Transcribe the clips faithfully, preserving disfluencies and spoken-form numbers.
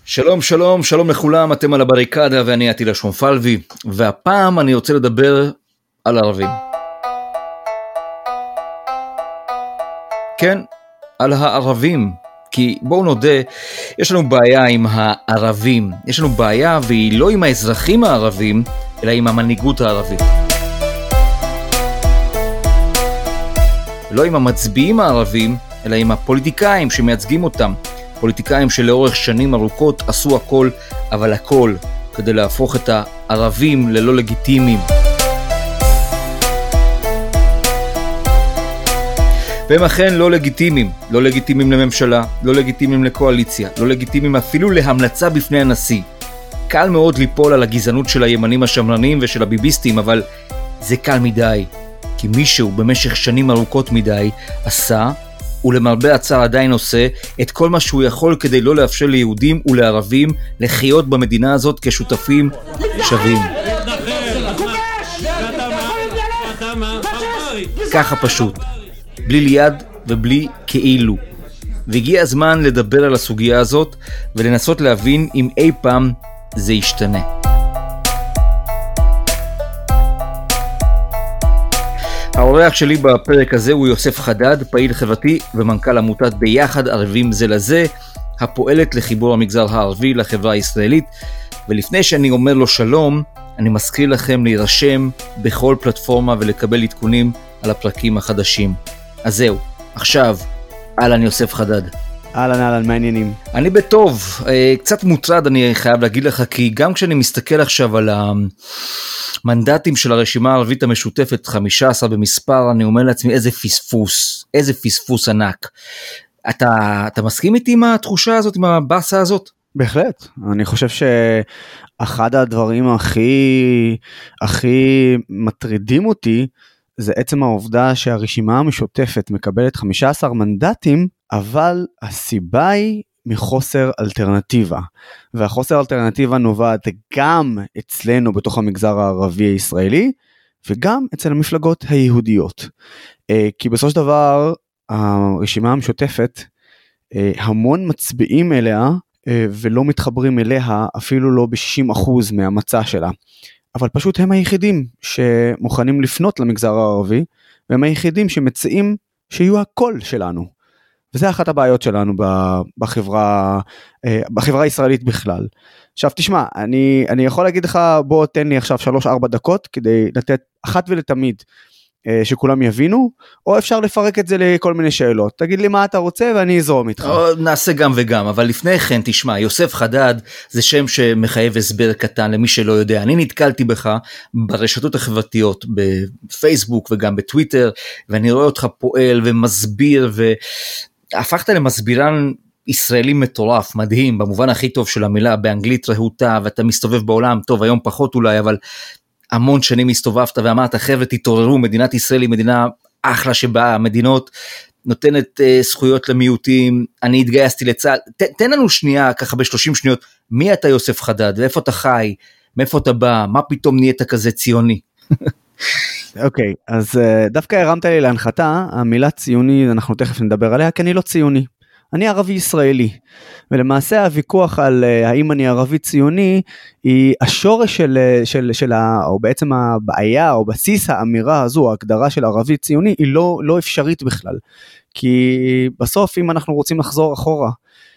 שלום שלום שלום לכולם, אתם על הבריקדה ואני עטילה שומפלבי, והפעם אני רוצה לדבר על ערבים. כן, על הערבים, כי בואו נודה, יש לנו בעיה עם הערבים, יש לנו בעיה והיא לא עם האזרחים הערבים, אלא עם המנהיגות הערבית. לא עם המצביעים הערבים, אלא עם הפוליטיקאים שמייצגים אותם. פוליטיקאים שלאורך שנים ארוכות עשו הכל, אבל הכל, כדי להפוך את הערבים ללא לגיטימיים. והם אכן לא לגיטימיים, לא לגיטימיים לממשלה, לא לגיטימיים לקואליציה, לא לגיטימיים אפילו להמלצה בפני הנשיא. קל מאוד ליפול על הגזענות של הימנים השמרנים ושל הביביסטים, אבל זה קל מדי, כי מישהו במשך שנים ארוכות מדי עשה, ולמרבה הצער עדיין עושה, את כל מה שהוא יכול כדי לא לאפשר ליהודים ולערבים לחיות במדינה הזאת כשותפים שווים. ככה פשוט, בלי ליד ובלי כאילו. והגיע הזמן לדבר על הסוגיה הזאת ולנסות להבין אם אי פעם זה ישתנה. האורח שלי בפרק הזה הוא יוסף חדד, פעיל חברתי ומנכ"ל עמותת ביחד ערבים זה לזה, הפועלת לחיבור המגזר הערבי לחברה הישראלית. ולפני שאני אומר לו שלום, אני מזכיר לכם להירשם בכל פלטפורמה ולקבל עדכונים על הפרקים החדשים. אז זהו, עכשיו, אהלן יוסף חדד. אהלן אהלן, מה העניינים? אני בטוב, קצת מוטרד אני חייב להגיד לך, כי גם כשאני מסתכל עכשיו על המנדטים של הרשימה הערבית המשותפת, חמישה עשר במספר, אני אומר לעצמי איזה פספוס, איזה פספוס ענק. אתה, אתה מסכים איתי עם התחושה הזאת, עם הבאסה הזאת? בהחלט, אני חושב שאחד הדברים הכי, הכי מטרידים אותי, זה עצם העובדה שהרשימה המשותפת מקבלת חמישה עשר מנדטים, אבל הסיבה היא מחוסר אלטרנטיבה. והחוסר אלטרנטיבה נובעת גם אצלנו בתוך המגזר הערבי הישראלי, וגם אצל המפלגות היהודיות. כי בסופו של דבר, הרשימה המשותפת, המון מצביעים אליה, ולא מתחברים אליה אפילו לא ב-שישים אחוז מהמצע שלה. אבל פשוט הם היחידים שמוכנים לפנות למגזר הערבי, והם היחידים שמציעים שיהיו הקול שלנו. וזה אחת הבעיות שלנו בחברה, בחברה הישראלית בכלל. עכשיו תשמע, אני, אני יכול להגיד לך, בוא תן לי עכשיו שלוש ארבע דקות, כדי לתת אחת ולתמיד שכולם יבינו, או אפשר לפרק את זה לכל מיני שאלות. תגיד לי מה אתה רוצה ואני אזרום איתך. נעשה גם וגם, אבל לפני כן תשמע, יוסף חדד זה שם שמחייב הסבר קטן למי שלא יודע. אני נתקלתי בך ברשתות החברתיות, בפייסבוק וגם בטוויטר, ואני רואה אותך פועל ומסביר, והפכת למסבירן ישראלי מטורף, מדהים, במובן הכי טוב של המילה, באנגלית רהוטה, ואתה מסתובב בעולם, טוב היום פחות אולי, אבל המון שנים הסתובבת ואמרת, חבר'ה תתעוררו, מדינת ישראל היא מדינה אחלה שבה, המדינות נותנת uh, זכויות למיעוטים, אני התגייסתי לצה"ל, ת, תן לנו שנייה, ככה ב-שלושים שניות, מי אתה יוסף חדד, ואיפה אתה חי, מאיפה אתה בא, מה פתאום נהיית כזה ציוני? אוקיי, okay, אז uh, דווקא הרמת לי להנחתה, המילה ציוני, אנחנו תכף נדבר עליה, כי אני לא ציוני. אני ערבי ישראלי, ולמעשה הוויכוח על האם אני ערבי ציוני, היא השורש של, של, של ה, או בעצם הבעיה, או בסיס האמירה הזו, ההגדרה של ערבי ציוני, היא לא, לא אפשרית בכלל. כי בסוף, אם אנחנו רוצים לחזור אחורה,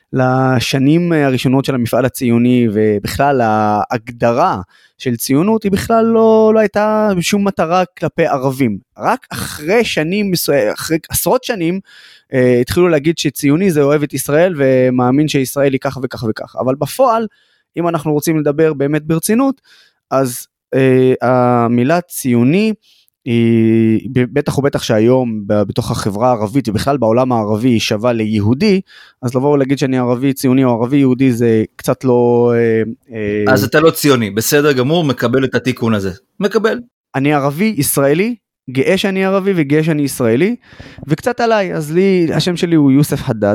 לשנים הראשונות של המפעל הציוני, ובכלל ההגדרה של ציונות, היא בכלל לא, לא הייתה שום מטרה כלפי ערבים. רק אחרי שנים, אחרי עשרות שנים, התחילו להגיד שציוני זה אוהב את ישראל, ומאמין שישראל היא כך וכך וכך. אבל בפועל, אם אנחנו רוצים לדבר באמת ברצינות, אז אה, המילה ציוני, היא, בטח ובטח שהיום בתוך החברה הערבית ובכלל בעולם הערבי היא שווה ליהודי, אז לבוא ולהגיד שאני ערבי ציוני או ערבי יהודי זה קצת לא... אה, אז אתה לא ציוני, בסדר גמור, מקבל את התיקון הזה. מקבל. אני ערבי ישראלי, גאה שאני ערבי וגאה שאני ישראלי, וקצת עליי, אז לי, השם שלי הוא יוסף חדד,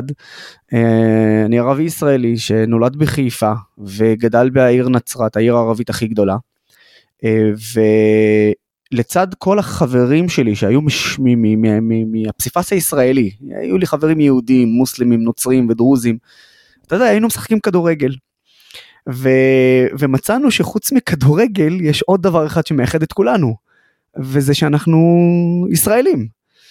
אני ערבי ישראלי שנולד בחיפה, וגדל בעיר נצרת, העיר הערבית הכי גדולה, ולצד כל החברים שלי שהיו מהפסיפס הישראלי, היו לי חברים יהודים, מוסלמים, נוצרים ודרוזים, אתה יודע, היינו משחקים כדורגל, ו, ומצאנו שחוץ מכדורגל יש עוד דבר אחד שמאחד את כולנו, וזה שאנחנו ישראלים,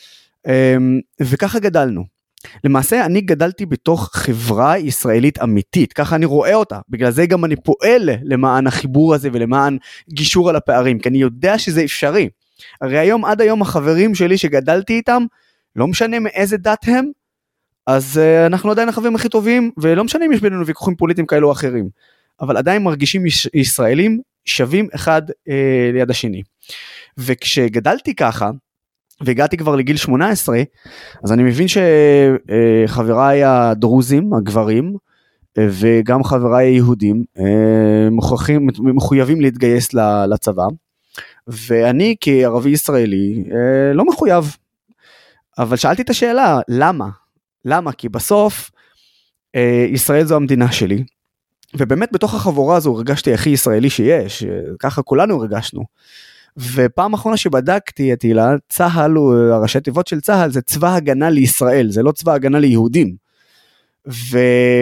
וככה גדלנו. למעשה אני גדלתי בתוך חברה ישראלית אמיתית, ככה אני רואה אותה, בגלל זה גם אני פועל למען החיבור הזה ולמען גישור על הפערים, כי אני יודע שזה אפשרי. הרי היום עד היום החברים שלי שגדלתי איתם, לא משנה מאיזה דת הם, אז uh, אנחנו עדיין החברים הכי טובים, ולא משנה אם יש בינינו ויכוחים פוליטיים כאלו או אחרים, אבל עדיין מרגישים יש, ישראלים שווים אחד uh, ליד השני. וכשגדלתי ככה, והגעתי כבר לגיל שמונה עשרה, אז אני מבין שחבריי הדרוזים, הגברים, וגם חבריי היהודים, מוכרחים, מחויבים להתגייס לצבא, ואני כערבי ישראלי לא מחויב. אבל שאלתי את השאלה, למה? למה? כי בסוף ישראל זו המדינה שלי, ובאמת בתוך החבורה הזו הרגשתי הכי ישראלי שיש, ככה כולנו הרגשנו. ופעם אחרונה שבדקתי את הילה, צהל, הראשי תיבות של צהל, זה צבא הגנה לישראל, זה לא צבא הגנה ליהודים. ו...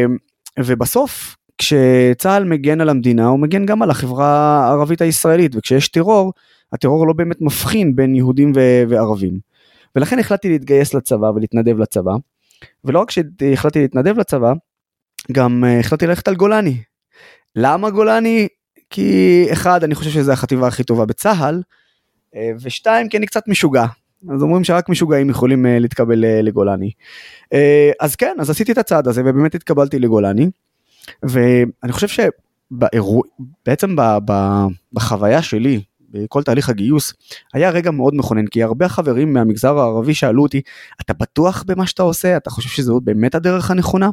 ובסוף, כשצהל מגן על המדינה, הוא מגן גם על החברה הערבית הישראלית, וכשיש טרור, הטרור לא באמת מבחין בין יהודים ו... וערבים. ולכן החלטתי להתגייס לצבא ולהתנדב לצבא, ולא רק שהחלטתי להתנדב לצבא, גם החלטתי ללכת על גולני. למה גולני? כי אחד, אני חושב שזו החטיבה הכי טובה בצהל, ושתיים, כי אני קצת משוגע. אז אומרים שרק משוגעים יכולים להתקבל לגולני. אז כן, אז עשיתי את הצעד הזה, ובאמת התקבלתי לגולני, ואני חושב שבעצם בחוויה שלי, בכל תהליך הגיוס, היה רגע מאוד מכונן, כי הרבה חברים מהמגזר הערבי שאלו אותי, אתה בטוח במה שאתה עושה? אתה חושב שזו באמת הדרך הנכונה?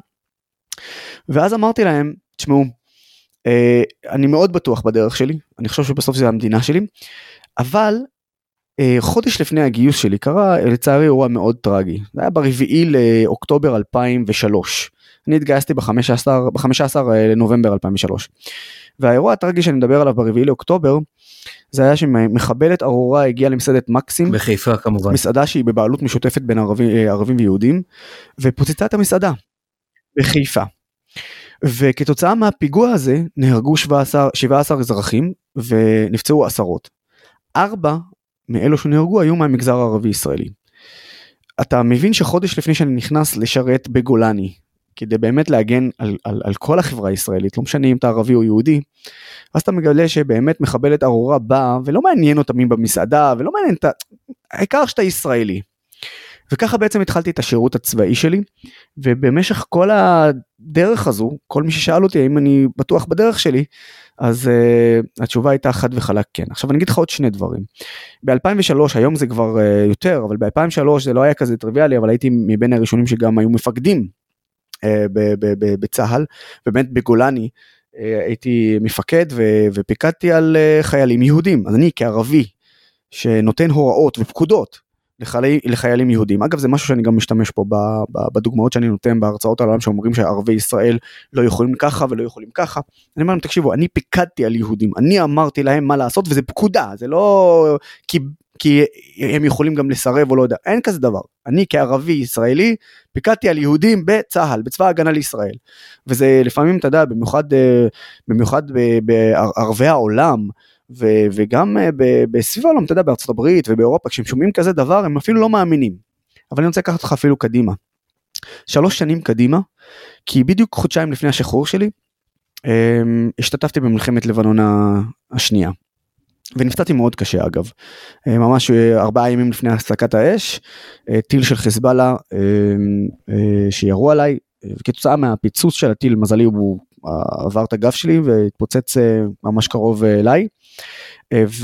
ואז אמרתי להם, תשמעו, אני מאוד בטוח בדרך שלי, אני חושב שבסוף זה המדינה שלי, אבל חודש לפני הגיוס שלי קרה לצערי אירוע מאוד טרגי, זה היה ברביעי לאוקטובר אלפיים ושלוש, אני התגייסתי ב-חמישה עשר לנובמבר אלפיים ושלוש, והאירוע הטרגי שאני מדבר עליו ברביעי לאוקטובר, זה היה שמחבלת ארורה הגיעה למסעדת מקסים, בחיפה כמובן, מסעדה שהיא בבעלות משותפת בין ערבים, ערבים ויהודים, ופוצצה את המסעדה בחיפה. וכתוצאה מהפיגוע הזה נהרגו שבעה עשר אזרחים ונפצעו עשרות. ארבע מאלו שנהרגו היו מהמגזר הערבי ישראלי. אתה מבין שחודש לפני שאני נכנס לשרת בגולני, כדי באמת להגן על, על, על כל החברה הישראלית, לא משנה אם אתה ערבי או יהודי, אז אתה מגלה שבאמת מחבלת ארורה באה, ולא מעניין אותה מי במסעדה, ולא מעניין אותה, העיקר שאתה ישראלי. וככה בעצם התחלתי את השירות הצבאי שלי, ובמשך כל הדרך הזו, כל מי ששאל אותי האם אני בטוח בדרך שלי, אז uh, התשובה הייתה חד וחלק כן. עכשיו אני אגיד לך עוד שני דברים. ב-אלפיים ושלוש, היום זה כבר uh, יותר, אבל ב-אלפיים ושלוש זה לא היה כזה טריוויאלי, אבל הייתי מבין הראשונים שגם היו מפקדים uh, בצהל, ובאמת בגולני uh, הייתי מפקד ו- ופיקדתי על uh, חיילים יהודים. אז אני כערבי שנותן הוראות ופקודות, לחיילים, לחיילים יהודים. אגב, זה משהו שאני גם משתמש פה בדוגמאות שאני נותן בהרצאות על העולם, שאומרים שערבי ישראל לא יכולים ככה ולא יכולים ככה. אני אומר להם, תקשיבו, אני פיקדתי על יהודים, אני אמרתי להם מה לעשות, וזה פקודה, זה לא כי, כי הם יכולים גם לסרב או לא יודע, אין כזה דבר. אני כערבי ישראלי, פיקדתי על יהודים בצהל, בצבא ההגנה לישראל. וזה לפעמים, אתה יודע, במיוחד, במיוחד בערבי העולם, ו- וגם בסביב העולם, אתה יודע, בארצות הברית ובאירופה, כשהם שומעים כזה דבר, הם אפילו לא מאמינים. אבל אני רוצה לקחת אותך אפילו קדימה. שלוש שנים קדימה, כי בדיוק חודשיים לפני השחרור שלי, השתתפתי במלחמת לבנון השנייה. ונפצעתי מאוד קשה אגב. ממש ארבעה ימים לפני הפסקת האש, טיל של חיזבאללה שירו עליי, וכתוצאה מהפיצוץ של הטיל, מזלי הוא עבר את הגב שלי והתפוצץ ממש קרוב אליי, ו...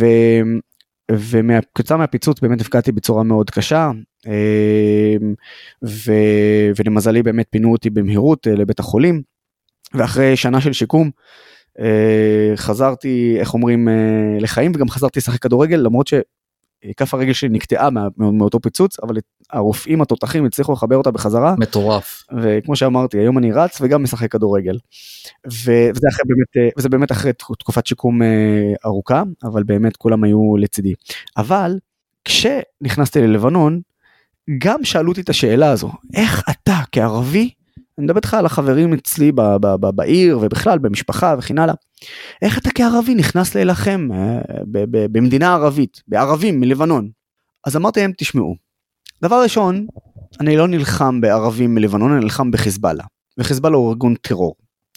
וכתוצאה מהפיצוץ באמת נפגעתי בצורה מאוד קשה, ו... ולמזלי באמת פינו אותי במהירות לבית החולים, ואחרי שנה של שיקום, חזרתי, איך אומרים, לחיים, וגם חזרתי לשחק כדורגל, למרות שכף הרגל שלי נקטעה מא... מאותו פיצוץ, אבל הרופאים התותחים הצליחו לחבר אותה בחזרה. מטורף. וכמו שאמרתי, היום אני רץ וגם משחק כדורגל. ו... וזה, אחרי באמת, וזה באמת אחרי תקופת שיקום ארוכה, אבל באמת כולם היו לצידי. אבל כשנכנסתי ללבנון, גם שאלו אותי את השאלה הזו, איך אתה כערבי אני מדבר איתך על החברים אצלי ב- ב- ב- בעיר, ובכלל במשפחה וכן הלאה, איך אתה כערבי נכנס להילחם ב- ב- במדינה ערבית, בערבים מלבנון? אז אמרתי להם, תשמעו, דבר ראשון, אני לא נלחם בערבים מלבנון, אני נלחם בחיזבאללה, וחיזבאללה הוא ארגון טרור,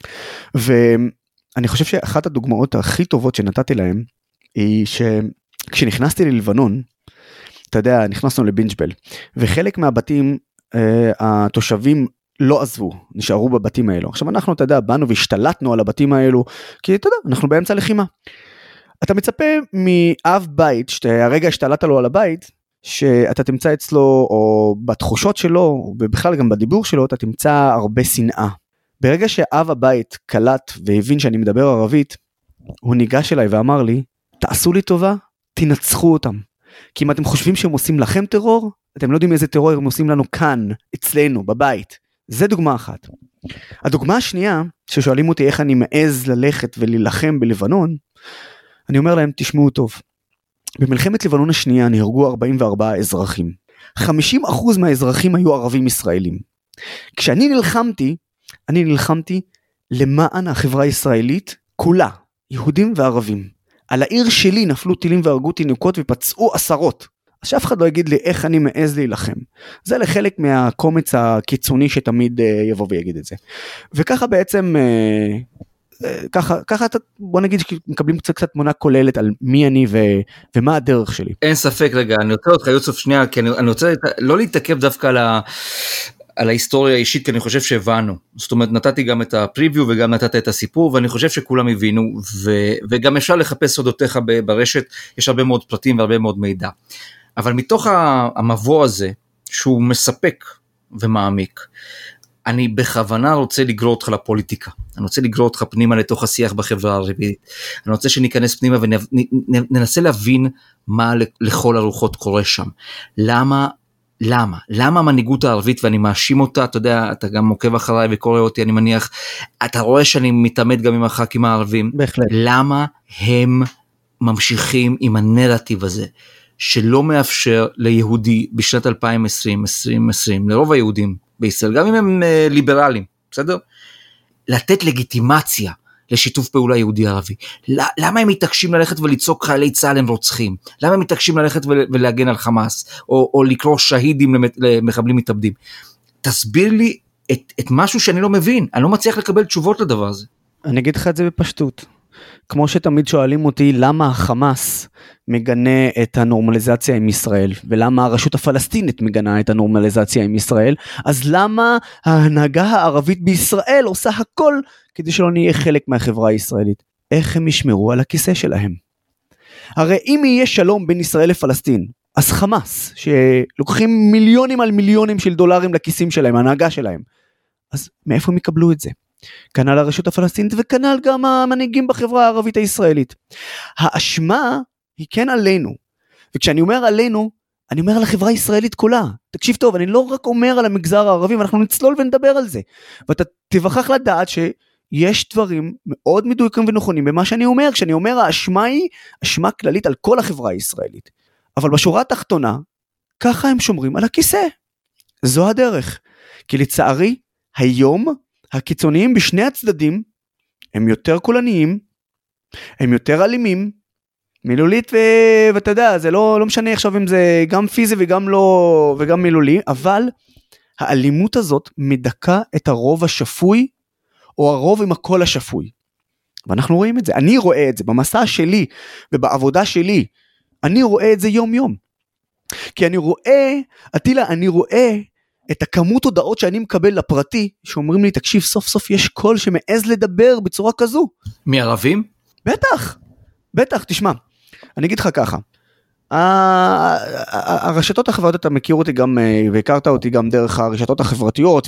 ואני חושב שאחת הדוגמאות הכי טובות שנתתי להם, היא שכשנכנסתי ללבנון, אתה יודע, נכנסנו לבינג'בל, וחלק מהבתים, אה, התושבים לא עזבו, נשארו בבתים האלו. עכשיו אנחנו, אתה יודע, באנו והשתלטנו על הבתים האלו, כי אתה יודע, אנחנו באמצע לחימה. אתה מצפה מאב בית, שהרגע השתלטת לו על הבית, שאתה תמצא אצלו, או בתחושות שלו, ובכלל גם בדיבור שלו, אתה תמצא הרבה שנאה. ברגע שאב הבית קלט והבין שאני מדבר ערבית, הוא ניגש אליי ואמר לי, תעשו לי טובה, תנצחו אותם. כי אם אתם חושבים שהם עושים לכם טרור, אתם לא יודעים איזה טרור הם עושים לנו כאן, אצלנו, בבית. זה דוגמה אחת. הדוגמה השנייה, ששואלים אותי איך אני מעז ללכת ולהילחם בלבנון, אני אומר להם, תשמעו טוב. במלחמת לבנון השנייה נהרגו ארבעים וארבעה אזרחים. חמישים אחוז מהאזרחים היו ערבים ישראלים. כשאני נלחמתי, אני נלחמתי למען החברה הישראלית כולה, יהודים וערבים. על העיר שלי נפלו טילים והרגו תינוקות ופצעו עשרות. אז שאף אחד לא יגיד לי איך אני מעז להילחם. זה לחלק מהקומץ הקיצוני שתמיד יבוא ויגיד את זה. וככה בעצם, ככה, ככה בוא נגיד שמקבלים קצת קצת תמונה כוללת על מי אני ו, ומה הדרך שלי. אין ספק רגע, אני רוצה אותך יוסף שנייה, כי אני, אני רוצה לא להתעכב דווקא על ה... על ההיסטוריה האישית, כי אני חושב שהבנו. זאת אומרת, נתתי גם את הפריוויו וגם נתת את הסיפור, ואני חושב שכולם הבינו, ו- וגם אפשר לחפש סודותיך ברשת, יש הרבה מאוד פרטים והרבה מאוד מידע. אבל מתוך המבוא הזה, שהוא מספק ומעמיק, אני בכוונה רוצה לגרור אותך לפוליטיקה, אני רוצה לגרור אותך פנימה לתוך השיח בחברה הערבית, אני רוצה שניכנס פנימה וננסה להבין מה לכל הרוחות קורה שם. למה למה? למה המנהיגות הערבית, ואני מאשים אותה, אתה יודע, אתה גם עוקב אחריי וקורא אותי, אני מניח, אתה רואה שאני מתעמת גם עם הח"כים הערבים, בהחלט. למה הם ממשיכים עם הנרטיב הזה, שלא מאפשר ליהודי בשנת אלפיים עשרים, עשרים עשרים, לרוב היהודים בישראל, גם אם הם ליברליים, בסדר? לתת לגיטימציה לשיתוף פעולה יהודי ערבי. למה הם מתעקשים ללכת וליצוק חיילי צה"ל הם רוצחים? למה הם מתעקשים ללכת ולהגן על חמאס? או, או לקרוא שהידים למחבלים מתאבדים? תסביר לי את, את משהו שאני לא מבין. אני לא מצליח לקבל תשובות לדבר הזה. אני אגיד לך את זה בפשטות. כמו שתמיד שואלים אותי, למה החמאס מגנה את הנורמליזציה עם ישראל, ולמה הרשות הפלסטינית מגנה את הנורמליזציה עם ישראל, אז למה ההנהגה הערבית בישראל עושה הכל, כדי שלא נהיה חלק מהחברה הישראלית? איך הם ישמרו על הכיסא שלהם? הרי אם יהיה שלום בין ישראל לפלסטין, אז חמאס, שלוקחים מיליונים על מיליונים של דולרים לכיסים שלהם, ההנהגה שלהם, אז מאיפה הם יקבלו את זה? כנ"ל הרשות הפלסטינית וכנ"ל גם המנהיגים בחברה הערבית הישראלית. האשמה היא כן עלינו, וכשאני אומר עלינו, אני אומר על החברה הישראלית כולה. תקשיב טוב, אני לא רק אומר על המגזר הערבי, ואנחנו נצלול ונדבר על זה, ואתה תבחח לדעת שיש דברים מאוד מדויקים ונכונים במה שאני אומר, כשאני אומר האשמה היא אשמה כללית על כל החברה הישראלית, אבל בשורה התחתונה, ככה הם שומרים על הכיסא. זו הדרך, כי לצערי, היום הקיצוניים בשני הצדדים, הם יותר קולניים, הם יותר אלימים, מילולית, ו... ואתה יודע, זה לא, לא משנה עכשיו אם זה גם פיזי וגם לא, וגם מילולי, אבל האלימות הזאת מדכא את הרוב השפוי, או הרוב עם הקול השפוי. ואנחנו רואים את זה, אני רואה את זה, במסע שלי, ובעבודה שלי, אני רואה את זה יום יום. כי אני רואה, עטילה, אני רואה, את הכמות הודעות שאני מקבל לפרטי, שאומרים לי, תקשיב, סוף סוף יש קול שמעז לדבר בצורה כזו. מערבים? בטח, בטח, תשמע, אני אגיד לך ככה, הרשתות החברתיות, אתה מכיר אותי גם, והכרת אותי גם דרך הרשתות החברתיות,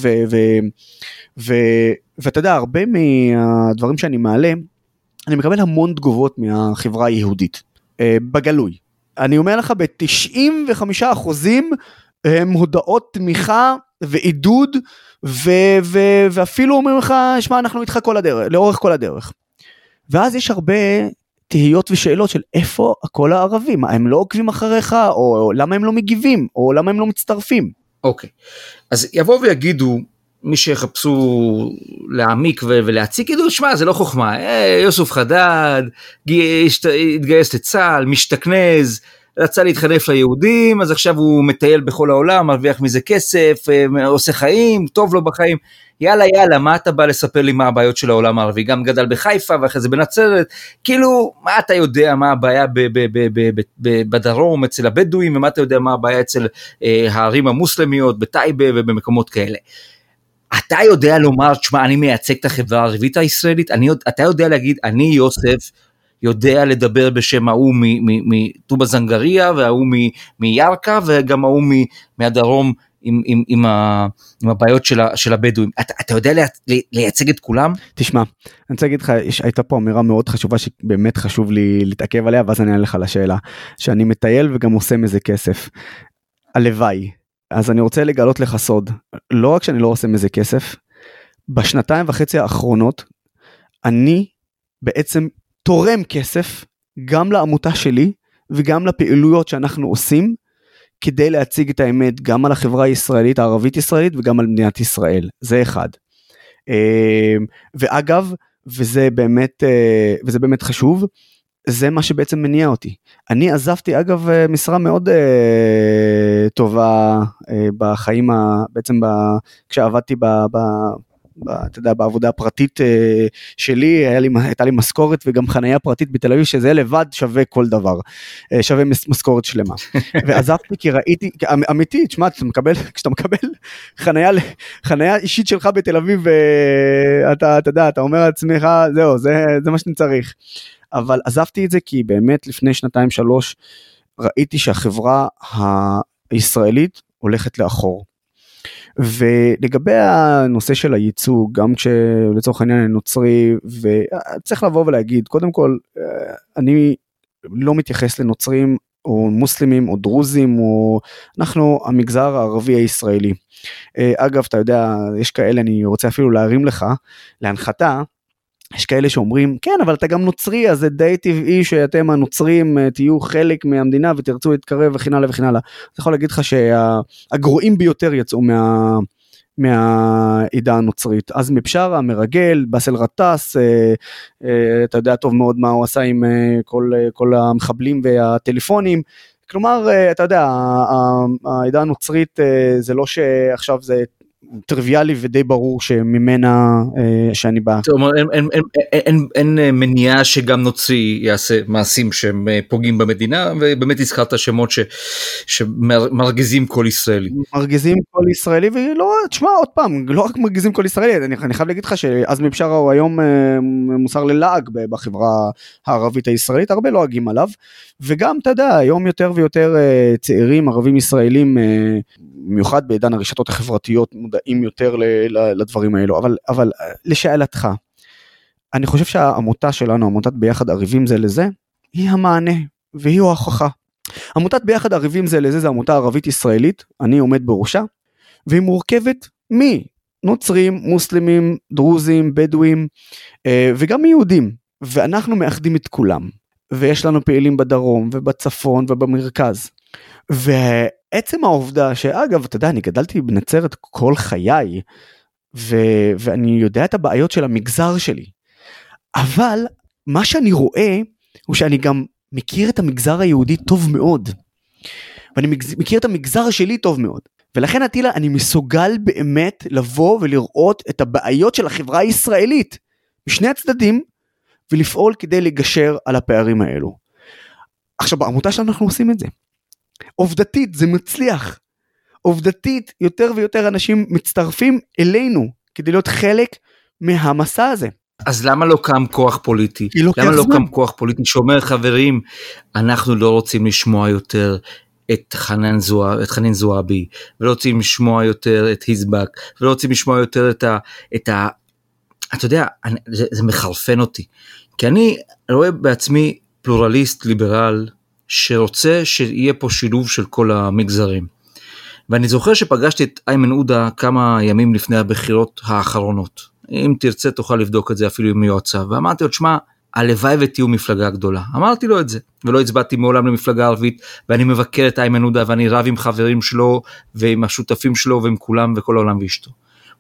ואתה יודע, הרבה מהדברים שאני מעלה, אני מקבל המון תגובות מהחברה היהודית, בגלוי. אני אומר לך, ב-תשעים וחמישה אחוזים, הם הודעות תמיכה ועידוד, ו- ו- ואפילו אומרים לך, שמע, אנחנו איתך כל הדרך, לאורך כל הדרך. ואז יש הרבה תהיות ושאלות של איפה הכל הערבים, מה, הם לא עוקבים אחריך, או, או למה הם לא מגיבים, או למה הם לא מצטרפים. אוקיי, אז יבואו ויגידו, מי שיחפשו להעמיק ולהציג, ידעו, שמה, זה לא חוכמה, יוסף חדד, התגייס לצה"ל, משתכנז, רצה להתחנף ליהודים, אז עכשיו הוא מטייל בכל העולם, מרוויח מזה כסף, עושה חיים, טוב לו בחיים, יאללה יאללה, מה אתה בא לספר לי מה הבעיות של העולם הערבי, גם גדל בחיפה ואחרי זה בנצרת, כאילו, מה אתה יודע מה הבעיה בדרום אצל הבדואים, ומה אתה יודע מה הבעיה אצל הערים המוסלמיות, בטייבה ובמקומות כאלה. אתה יודע לומר, תשמע, אני מייצג את החברה הערבית הישראלית, אני, אתה יודע להגיד, אני יוסף, יודע לדבר בשם ההוא מטובה זנגריה, וההוא מירקה, וגם ההוא מהדרום, עם, עם, עם, ה, עם הבעיות של, ה, של הבדואים. אתה, אתה יודע לייצג את כולם? תשמע, אני רוצה להגיד לך, הייתה פה אמירה מאוד חשובה, שבאמת חשוב לי להתעכב עליה, ואז אני אענה לך לשאלה, שאני מטייל וגם עושה מזה כסף. הלוואי. אז אני רוצה לגלות לך סוד, לא רק שאני לא עושה מזה כסף, בשנתיים וחצי האחרונות, אני בעצם תורם כסף, גם לעמותה שלי, וגם לפעילויות שאנחנו עושים, כדי להציג את האמת, גם על החברה הישראלית, הערבית ישראלית, וגם על מדינת ישראל. זה אחד. ואגב, וזה באמת, וזה באמת חשוב, זה מה שבעצם מניע אותי. אני עזבתי אגב משרה מאוד אה, טובה אה, בחיים, ה, בעצם ב, כשעבדתי ב, ב, ב, אתה יודע, בעבודה הפרטית אה, שלי, היה לי, הייתה לי משכורת וגם חנייה פרטית בתל אביב, שזה לבד שווה כל דבר, אה, שווה משכורת שלמה. ועזבתי כי ראיתי, אמיתי, תשמע, אתה מקבל, כשאתה מקבל חנייה, חנייה אישית שלך בתל אביב, אה, אתה, אתה יודע, אתה אומר לעצמך, זהו, זה, זה מה שאני צריך. אבל עזבתי את זה כי באמת לפני שנתיים שלוש ראיתי שהחברה הישראלית הולכת לאחור. ולגבי הנושא של הייצוג, גם כשלצורך העניין נוצרי, וצריך לבוא ולהגיד, קודם כל, אני לא מתייחס לנוצרים או מוסלמים או דרוזים, או אנחנו המגזר הערבי הישראלי. אגב, אתה יודע, יש כאלה, אני רוצה אפילו להרים לך, להנחתה, יש כאלה שאומרים, כן, אבל אתה גם נוצרי, אז זה די טבעי שאתם הנוצרים תהיו חלק מהמדינה ותרצו להתקרב וכן הלאה וכן הלאה. אני יכול להגיד לך שהגרועים ביותר יצאו מה, מהעידה הנוצרית. אז מבשרה, מרגל, בסל רטס, אתה יודע טוב מאוד מה הוא עשה עם כל, כל המחבלים והטלפונים. כלומר, אתה יודע, העידה הנוצרית זה לא שעכשיו זה טריוויאלי ודי ברור שממנה אה, שאני בא. זאת אומרת, אין, אין, אין, אין, אין מניעה שגם נוצרי יעשה מעשים שהם פוגעים במדינה, ובאמת הזכרת שמות ש, שמרגיזים כל ישראלי. מרגיזים כל ישראלי, ולא, תשמע עוד פעם, לא רק מרגיזים כל ישראלי, אני, אני חייב להגיד לך שעזמי בשארה הוא היום אה, מוסר ללעג בחברה הערבית הישראלית, הרבה לא אגים עליו, וגם אתה יודע, היום יותר ויותר אה, צעירים, ערבים ישראלים, אה, במיוחד בעידן הרשתות החברתיות, מודעים יותר לדברים האלו, אבל, אבל לשאלתך, אני חושב שהעמותה שלנו, עמותת ביחד ערבים זה לזה, היא המענה, והיא ההוכחה. עמותת ביחד ערבים זה לזה, זה עמותה ערבית ישראלית, אני עומד בראשה, והיא מורכבת מנוצרים, מוסלמים, דרוזים, בדואים, וגם יהודים, ואנחנו מאחדים את כולם, ויש לנו פעילים בדרום, ובצפון, ובמרכז, ועצם העובדה שאגב, אתה יודע, אני גדלתי בנצרת כל חיי, ו- ואני יודע את הבעיות של המגזר שלי, אבל מה שאני רואה, הוא שאני גם מכיר את המגזר היהודי טוב מאוד, ואני מכיר את המגזר שלי טוב מאוד, ולכן עטילה, אני מסוגל באמת לבוא ולראות את הבעיות של החברה הישראלית, משני הצדדים, ולפעול כדי לגשר על הפערים האלו. עכשיו, בעמותה שלנו אנחנו עושים את זה. עובדתית, זה מצליח. עובדתית, יותר ויותר אנשים מצטרפים אלינו, כדי להיות חלק מהמסע הזה. אז למה לא קם כוח פוליטי? למה לא קם כוח פוליטי שאומר, חברים, אנחנו לא רוצים לשמוע יותר את חנן זועבי, את חנין זועבי, ולא רוצים לשמוע יותר את היזבק, ולא רוצים לשמוע יותר את ה... את ה אתה יודע, אני, זה, זה מחרפן אותי. כי אני רואה בעצמי פלורליסט, ליברל, שרוצה שיהיה פה שילוב של כל המגזרים. ואני זוכר שפגשתי את איימן עודה כמה ימים לפני הבחירות האחרונות. אם תרצה תוכל לבדוק את זה אפילו עם יועצה. ואמרתי לו, שמה, הלוואי ותהיו מפלגה גדולה. אמרתי לו את זה. ולא הצבעתי מעולם למפלגה ערבית, ואני מבקר את איימן עודה, ואני רב עם חברים שלו, ועם השותפים שלו, ועם כולם, וכל העולם ואשתו.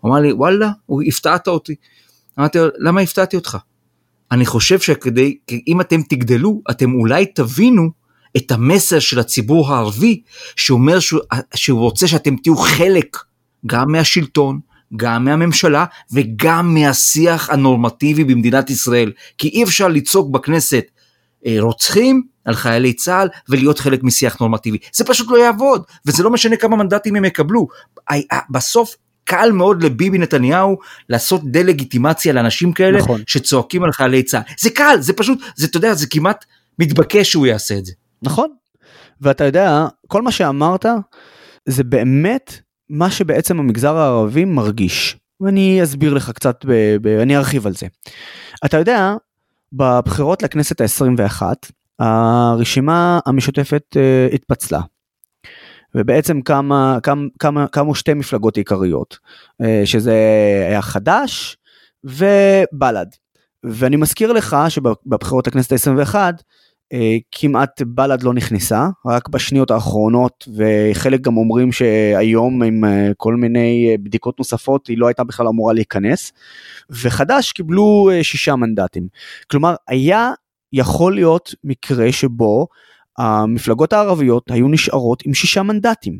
הוא אמר לי, וואלה, הוא הפתעת אותי. אמרתי לו, למה הפתעתי אותך? אני חושב שכדי, אם אתם תגדלו, אתם אולי תבינו את המסר של הציבור הערבי, שאומר שהוא, שהוא רוצה שאתם תהיו חלק, גם מהשלטון, גם מהממשלה, וגם מהשיח הנורמטיבי במדינת ישראל. כי אי אפשר לצעוק בכנסת רוצחים על חיילי צה"ל, ולהיות חלק משיח נורמטיבי. זה פשוט לא יעבוד, וזה לא משנה כמה מנדטים הם יקבלו. בסוף, קל מאוד לביבי נתניהו לעשות דה-לגיטימציה לאנשים כאלה, נכון. שצועקים על חיילי צה"ל. זה קל, זה פשוט, זה, אתה יודע, זה כמעט מתבקש שהוא יעשה את זה. נכון, ואתה יודע, כל מה שאמרת, זה באמת מה שבעצם המגזר הערבי מרגיש. ואני אסביר לך קצת, ב- ב- אני ארחיב על זה. אתה יודע, בבחירות לכנסת ה-עשרים ואחת, הרשימה המשותפת uh, התפצלה. ובעצם כמה, כמה, כמה, כמה שתי מפלגות עיקריות, שזה היה חדש ובל"ד. ואני מזכיר לך שבבחירות הכנסת ה-עשרים ואחת, כמעט בל"ד לא נכנסה, רק בשניות האחרונות, וחלק גם אומרים שהיום עם כל מיני בדיקות נוספות, היא לא הייתה בכלל אמורה להיכנס, וחדש קיבלו שישה מנדטים. כלומר, היה יכול להיות מקרה שבו, המפלגות הערביות היו נשארות עם שישה מנדטים.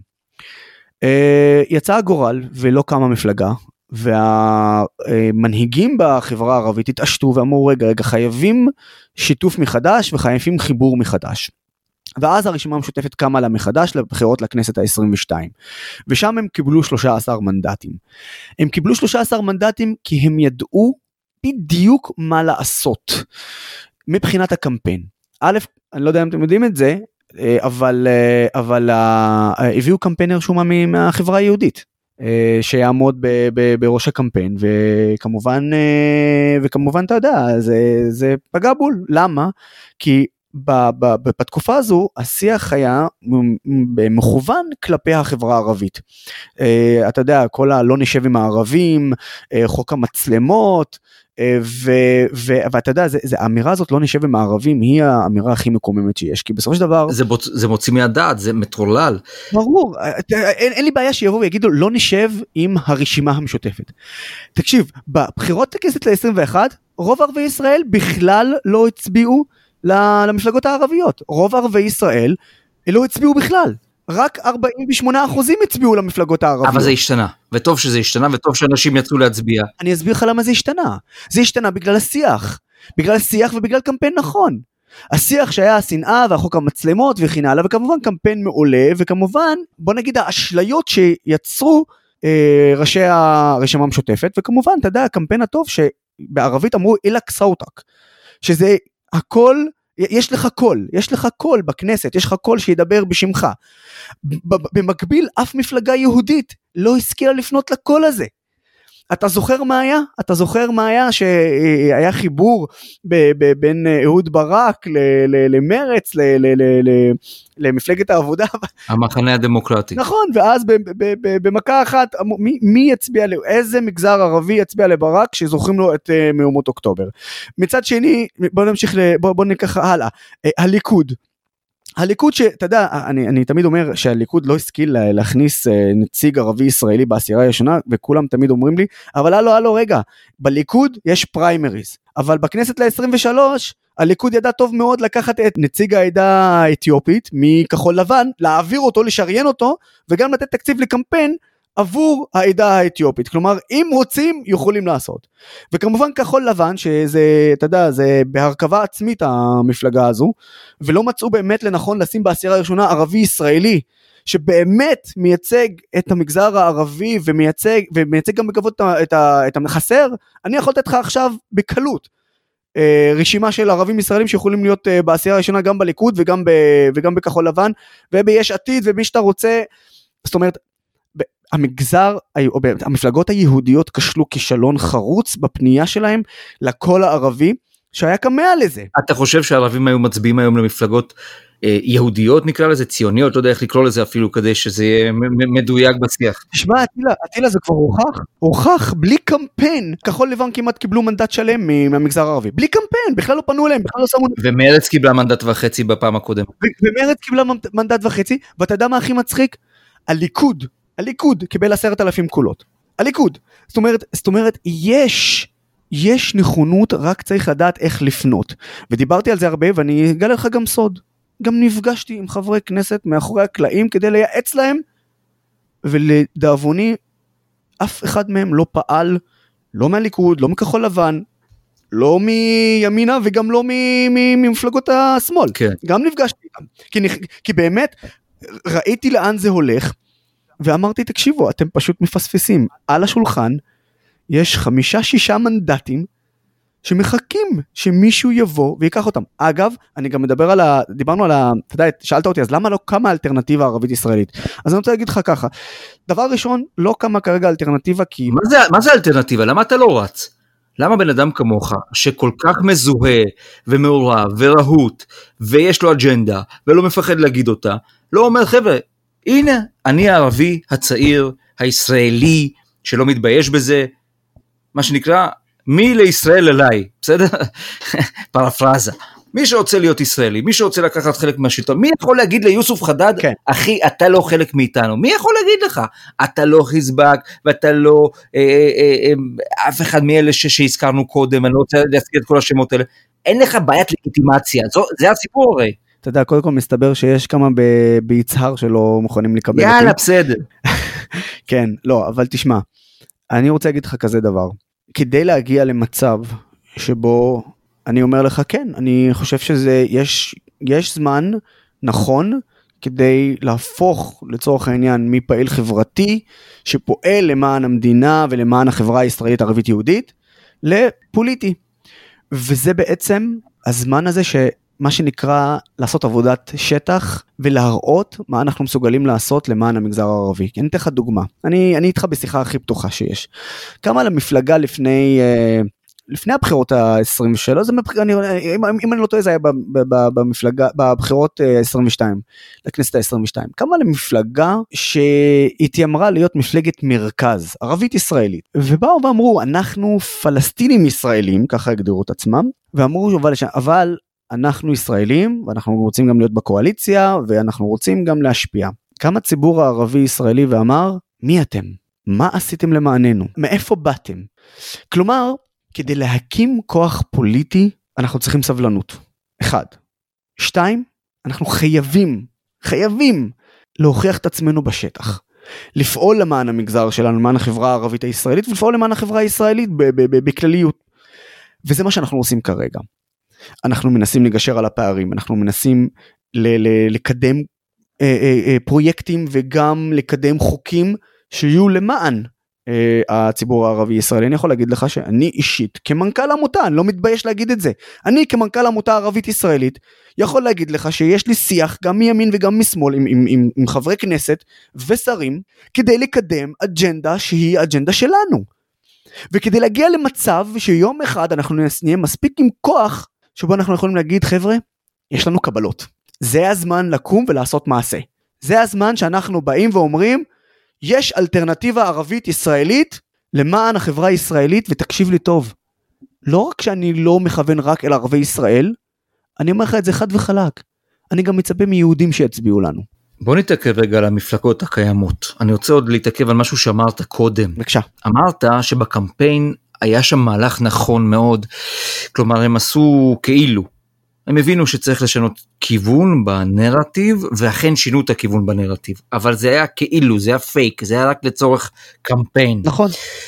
יצא הגורל ולא קמה מפלגה, והמנהיגים בחברה הערבית התעשתו ואמרו, רגע, רגע, חייבים שיתוף מחדש וחייבים חיבור מחדש. ואז הרשימה המשותפת קמה לה מחדש לבחירות לכנסת ה-עשרים ושתיים. ושם הם קיבלו שלושה עשר מנדטים. הם קיבלו שלושה עשר מנדטים כי הם ידעו בדיוק מה לעשות מבחינת הקמפיין. א', אני לא יודע אם אתם יודעים את זה, אבל, אבל הביאו קמפיינר שומה מהחברה היהודית, שיעמוד ב, ב, בראש הקמפיין, וכמובן, וכמובן אתה יודע, זה, זה פגע בול. למה? כי ב, ב, בתקופה הזו, השיח היה מכוון כלפי החברה הערבית. אתה יודע, כל הלא נשב עם הערבים, חוק המצלמות, ו, ו, ואתה יודע, זה, זה, האמירה הזאת לא נשב עם הערבים, היא האמירה הכי מקוממת שיש, כי בסופו של דבר... זה, בוצ, זה מוציא מהדעת, זה מטרולל. ברור, אין, אין לי בעיה שיבואו ויגידו, לא נשב עם הרשימה המשותפת. תקשיב, בבחירות לכנסת ל-עשרים ואחת, רוב ערבי ישראל בכלל לא הצביעו למפלגות הערביות. רוב ערבי ישראל לא הצביעו בכלל. רק ארבעים ושמונה אחוזים הצביעו למפלגות הערביות. אבל זה השתנה, וטוב שזה השתנה, וטוב שאנשים יצאו להצביע. אני אסביר לך למה זה השתנה. זה השתנה בגלל השיח. בגלל השיח ובגלל קמפיין נכון. השיח שהיה השנאה והחוק המצלמות וכן הלאה, וכמובן קמפיין מעולה, וכמובן, בוא נגיד, האשליות שיצרו אה, ראשי הרשימה המשותפת, וכמובן, אתה יודע, הקמפיין הטוב שבערבית אמרו אילק סאוטק, שזה הכל... יש לך קול, יש לך קול בכנסת, יש לך קול שידבר בשמך. במקביל, אף מפלגה יהודית לא השכילה לפנות לקול הזה. אתה זוכר מה היה? אתה זוכר מה היה שהיה חיבור בין אהוד ברק למרץ, למפלגת העבודה? המחנה הדמוקרטי. נכון, ואז במכה אחת, מי יצביע, איזה מגזר ערבי יצביע לברק שזוכרים לו את מהומות אוקטובר? מצד שני, בוא נמשיך, בוא ניקח הלאה, הליכוד. הליכוד שאתה יודע, אני, אני תמיד אומר שהליכוד לא השכיל להכניס נציג ערבי ישראלי בעשירה הראשונה, וכולם תמיד אומרים לי, אבל הלו, הלו, רגע, בליכוד יש פריימריז, אבל בכנסת ל-עשרים ושלוש, הליכוד ידע טוב מאוד לקחת את נציג העדה האתיופית, מכחול לבן, להעביר אותו, לשריין אותו, וגם לתת תקציב לקמפיין, עבור העדה האתיופית. כלומר, אם רוצים, יכולים לעשות. וכמובן כחול לבן, שזה, אתה יודע, זה בהרכבה עצמית המפלגה הזו, ולא מצאו באמת לנכון לשים בעשירה הראשונה ערבי ישראלי, שבאמת מייצג את המגזר הערבי, ומייצג, ומייצג גם בכבוד את, את החסר, אני יכול לתת לך עכשיו בקלות, רשימה של ערבים ישראלים שיכולים להיות בעשירה הראשונה גם בליכוד, וגם, ב, וגם בכחול לבן, וביש עתיד, ומי שאתה רוצה, זאת אומרת, המגזר, המפלגות היהודיות כשלו כישלון חרוץ בפנייה שלהם לקול הערבי, שהיה כמה לזה. אתה חושב שהערבים היו מצביעים היום למפלגות אה, יהודיות, נקרא לזה ציוניות, לא יודע איך לקרוא לזה אפילו, כדי שזה יהיה מדויק בשיח. תשמע, אטילה, אטילה זה כבר הוכח, הוכח, בלי קמפיין, כחול לבן כמעט קיבלו מנדט שלם מהמגזר הערבי, בלי קמפיין, בכלל לא פנו אליהם, בכלל לא שמו... ומרץ קיבלה מנדט וחצי בפעם הקודם. ומרץ קיבלה מנדט וחצי, ואתה יודע מה הכי מצחיק? הליכוד, הליכוד קיבל עשרת אלפים קולות. הליכוד. זאת אומרת, זאת אומרת, יש, יש נכונות, רק צריך לדעת איך לפנות. ודיברתי על זה הרבה, ואני אגלה לך גם סוד. גם נפגשתי עם חברי כנסת מאחורי הקלעים, כדי לייעץ להם, ולדאבוני, אף אחד מהם לא פעל, לא מהליכוד, לא מכחול לבן, לא מימינה, וגם לא ממפלגות השמאל. כן. גם נפגשתי איתם. כי, כי באמת, ראיתי לאן זה הולך, ואמרתי, תקשיבו, אתם פשוט מפספסים. על השולחן, יש חמישה, שישה מנדטים, שמחכים שמישהו יבוא ויקח אותם. אגב, אני גם מדבר על ה... דיברנו על ה... אתה יודע, שאלת אותי, אז למה לא קמה אלטרנטיבה ערבית ישראלית? אז אני רוצה להגיד לך ככה, דבר ראשון, לא קמה כרגע אלטרנטיבה, כי... מה זה, מה זה אלטרנטיבה? למה אתה לא רץ? למה בן אדם כמוך, שכל כך מזוהה ומעורב ורהוט, ויש לו אג'נדה, ולא מפחד להגיד אותה, לא אומר, חבר'ה, הנה, אני הערבי הצעיר, הישראלי, שלא מתבייש בזה, מה שנקרא, מי לישראל אליי, בסדר? פרפרזה. מי שרוצה להיות ישראלי, מי שרוצה לקחת חלק מהשלטון, מי יכול להגיד ליוסוף חדד, כן. אחי, אתה לא חלק מאיתנו, מי יכול להגיד לך? אתה לא חיזבאללה, ואתה לא, אה, אה, אה, אף אחד מאלה ש- שהזכרנו קודם, אני לא רוצה להזכיר את כל השמות האלה, אין לך בעיית לגיטימציה, זו, זה הסיפור הרי. אתה יודע, קודם כל מסתבר שיש כמה ב- ביצהר שלא מוכנים לקבל. יאללה, אותי. בסדר. כן, לא, אבל תשמע, אני רוצה להגיד לך כזה דבר, כדי להגיע למצב שבו, אני אומר לך כן, אני חושב שזה, יש, יש זמן נכון, כדי להפוך לצורך העניין מפעיל חברתי, שפועל למען המדינה ולמען החברה הישראלית ערבית יהודית, לפוליטי. וזה בעצם הזמן הזה שמה שנקרא לעשות עבודת שטח, ולהראות מה אנחנו מסוגלים לעשות למען המגזר הערבי. אני אתן לך דוגמה, אני, אני איתך בשיחה הכי פתוחה שיש. כמה למפלגה לפני... לפני הבחירות ה-עשרים ושלוש, אם אני לא טועה, זה היה במפלגה, בבחירות ה-עשרים ושתיים, לכנסת ה-עשרים ושתיים. כמה למפלגה שהתיימרה להיות מפלגת מרכז, ערבית ישראלית, ובאו ואמרו, אנחנו פלסטינים ישראלים, ככה הגדירו את עצמם, ואמרו, אבל אנחנו ישראלים, ואנחנו רוצים גם להיות בקואליציה, ואנחנו רוצים גם להשפיע. כמה ציבור הערבי ישראלי ואמר, מי אתם? מה עשיתם למעננו? מאיפה באתם? כלומר, כדי להקים כוח פוליטי, אנחנו צריכים סבלנות. אחד. שתיים, אנחנו חייבים, חייבים להוכיח את עצמנו בשטח. לפעול למען המגזר שלנו, למען החברה הערבית הישראלית, ולפעול למען החברה הישראלית בכלליות. וזה מה שאנחנו עושים כרגע. אנחנו מנסים לגשר על הפערים, אנחנו מנסים לקדם פרויקטים, וגם לקדם חוקים שיהיו למען הציבור הערבי ישראלי. אני יכול להגיד לך שאני אישית, כמנכ"ל עמותה, אני לא מתבייש להגיד את זה, אני כמנכ"ל עמותה ערבית ישראלית, יכול להגיד לך שיש לי שיח גם מימין וגם משמאל, עם, עם, עם, עם חברי כנסת ושרים, כדי לקדם אג'נדה שהיא אג'נדה שלנו, וכדי להגיע למצב שיום אחד אנחנו נהיה מספיק עם כוח, שבו אנחנו יכולים להגיד, חבר'ה, יש לנו קבלות, זה הזמן לקום ולעשות מעשה, זה הזמן שאנחנו באים ואומרים, יש אלטרנטיבה ערבית ישראלית למען החברה הישראלית, ותקשיב לי טוב, לא רק שאני לא מכוון רק אל ערבי ישראל, אני אומר לך את זה חד וחלק, אני גם מצפה מיהודים שיצביעו לנו. בוא נתעכב רגע על המפלגות הקיימות, אני רוצה עוד להתעכב על משהו שאמרת קודם. בבקשה. אמרת שבקמפיין היה שם מהלך נכון מאוד, כלומר הם עשו כאילו, הם הבינו שצריך לשנות כיוון בנרטיב, ואכן שינו את הכיוון בנרטיב, אבל זה היה כאילו, זה היה פייק, זה היה רק לצורך קמפיין. נכון.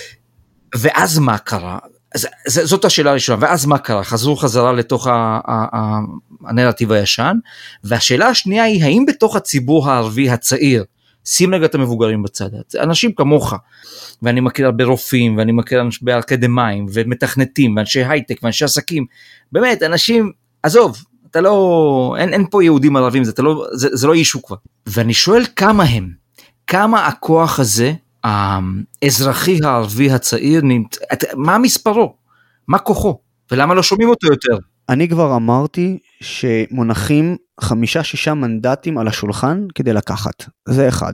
ואז מה קרה? ז, ז, זאת השאלה הראשונה, ואז מה קרה? חזרו חזרה לתוך ה, ה, ה, הנרטיב הישן, והשאלה השנייה היא, האם בתוך הציבור הערבי הצעיר, שים רגע את המבוגרים בצד, אנשים כמוך, ואני מכיר הרבה רופאים, ואני מכיר הרבה אקדמיים, ומתכנתים, ואנשי הייטק, ואנשי עסקים, באמת, אנשים, עזוב, אתה לא, אין, אין פה יהודים ערבים, זה, לא, זה, זה לא אישו כבר. ואני שואל כמה הם, כמה הכוח הזה, האזרחי הערבי הצעיר, מה מספרו, מה כוחו, ולמה לא שומעים אותו יותר? אני כבר אמרתי שמונחים חמישה שישה מנדטים על השולחן כדי לקחת, זה אחד.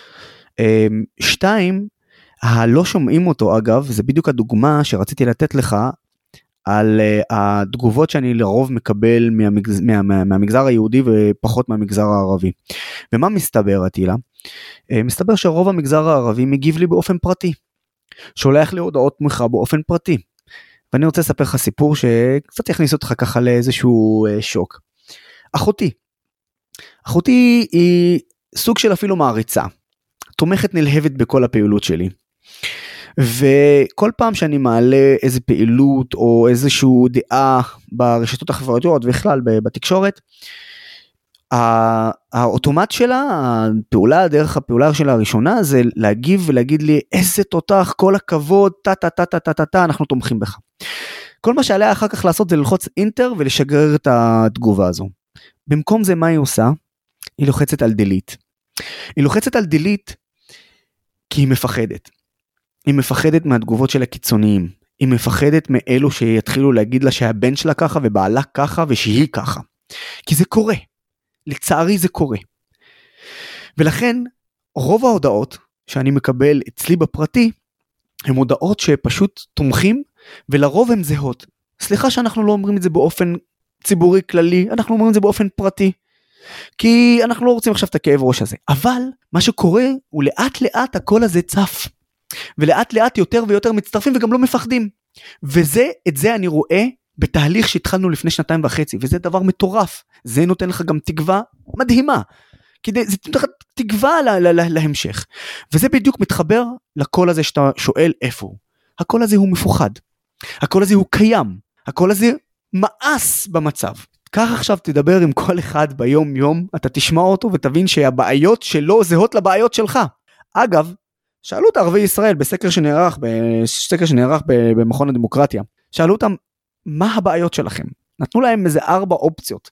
שתיים, הלא שומעים אותו אגב, זה בדיוק הדוגמה שרציתי לתת לך, על התגובות שאני לרוב מקבל מהמגז... מה... מה... מהמגזר היהודי ופחות מהמגזר הערבי. ומה מסתבר, אטילה? מסתבר שרוב המגזר הערבי מגיב לי באופן פרטי. שולח לי הודעות תמיכה באופן פרטי. ואני רוצה לספר לך סיפור שקצת יכניס אותך ככה לאיזשהו שוק. אחותי, אחותי היא סוג של אפילו מעריצה, תומכת נלהבת בכל הפעילות שלי. וכל פעם שאני מעלה איזה פעילות או איזשהו דעה ברשתות החברתיות ובכלל בתקשורת, האוטומט שלה, הפעולה, דרך הפעולה שלה הראשונה, זה להגיב ולהגיד לי, איזה תותח, כל הכבוד, טה טה טה טה טה טה, אנחנו תומכים בך. כל מה שעליה אחר כך לעשות זה ללחוץ אינטר ולשגרר את התגובה הזו. במקום זה מה היא עושה? היא לוחצת על דליט. היא לוחצת על דליט כי היא מפחדת. היא מפחדת מהתגובות של הקיצוניים. היא מפחדת מאלו שיתחילו להגיד לה שהבן שלה ככה ובעלה ככה ושהיא ככה. כי זה קורה. לצערי זה קורה. ולכן רוב ההודעות שאני מקבל אצלי בפרטי, הן הודעות שפשוט תומכים, ולרוב הן זהות. סליחה שאנחנו לא אומרים את זה באופן ציבורי כללי, אנחנו אומרים את זה באופן פרטי. כי אנחנו לא רוצים עכשיו את הכאב ראש הזה. אבל מה שקורה הוא לאט לאט הקול הזה צף. ולאט לאט יותר ויותר מצטרפים וגם לא מפחדים. וזה, את זה אני רואה בתהליך שהתחלנו לפני שנתיים וחצי, וזה דבר מטורף. זה נותן לך גם תקווה מדהימה. כדי, זה נותן לך תקווה לה, לה, לה, להמשך. וזה בדיוק מתחבר לקול הזה שאתה שואל איפה הוא. הקול הזה הוא מפוחד. הקול הזה הוא קיים. הקול הזה מאס במצב. כך עכשיו תדבר עם כל אחד ביום יום, אתה תשמע אותו ותבין שהבעיות שלו זהות לבעיות שלך. אגב, שאלו את ערבי ישראל בסקר שנערך, בסקר שנערך במכון הדמוקרטיה, שאלו אותם, מה הבעיות שלכם? נתנו להם איזה ארבע אופציות.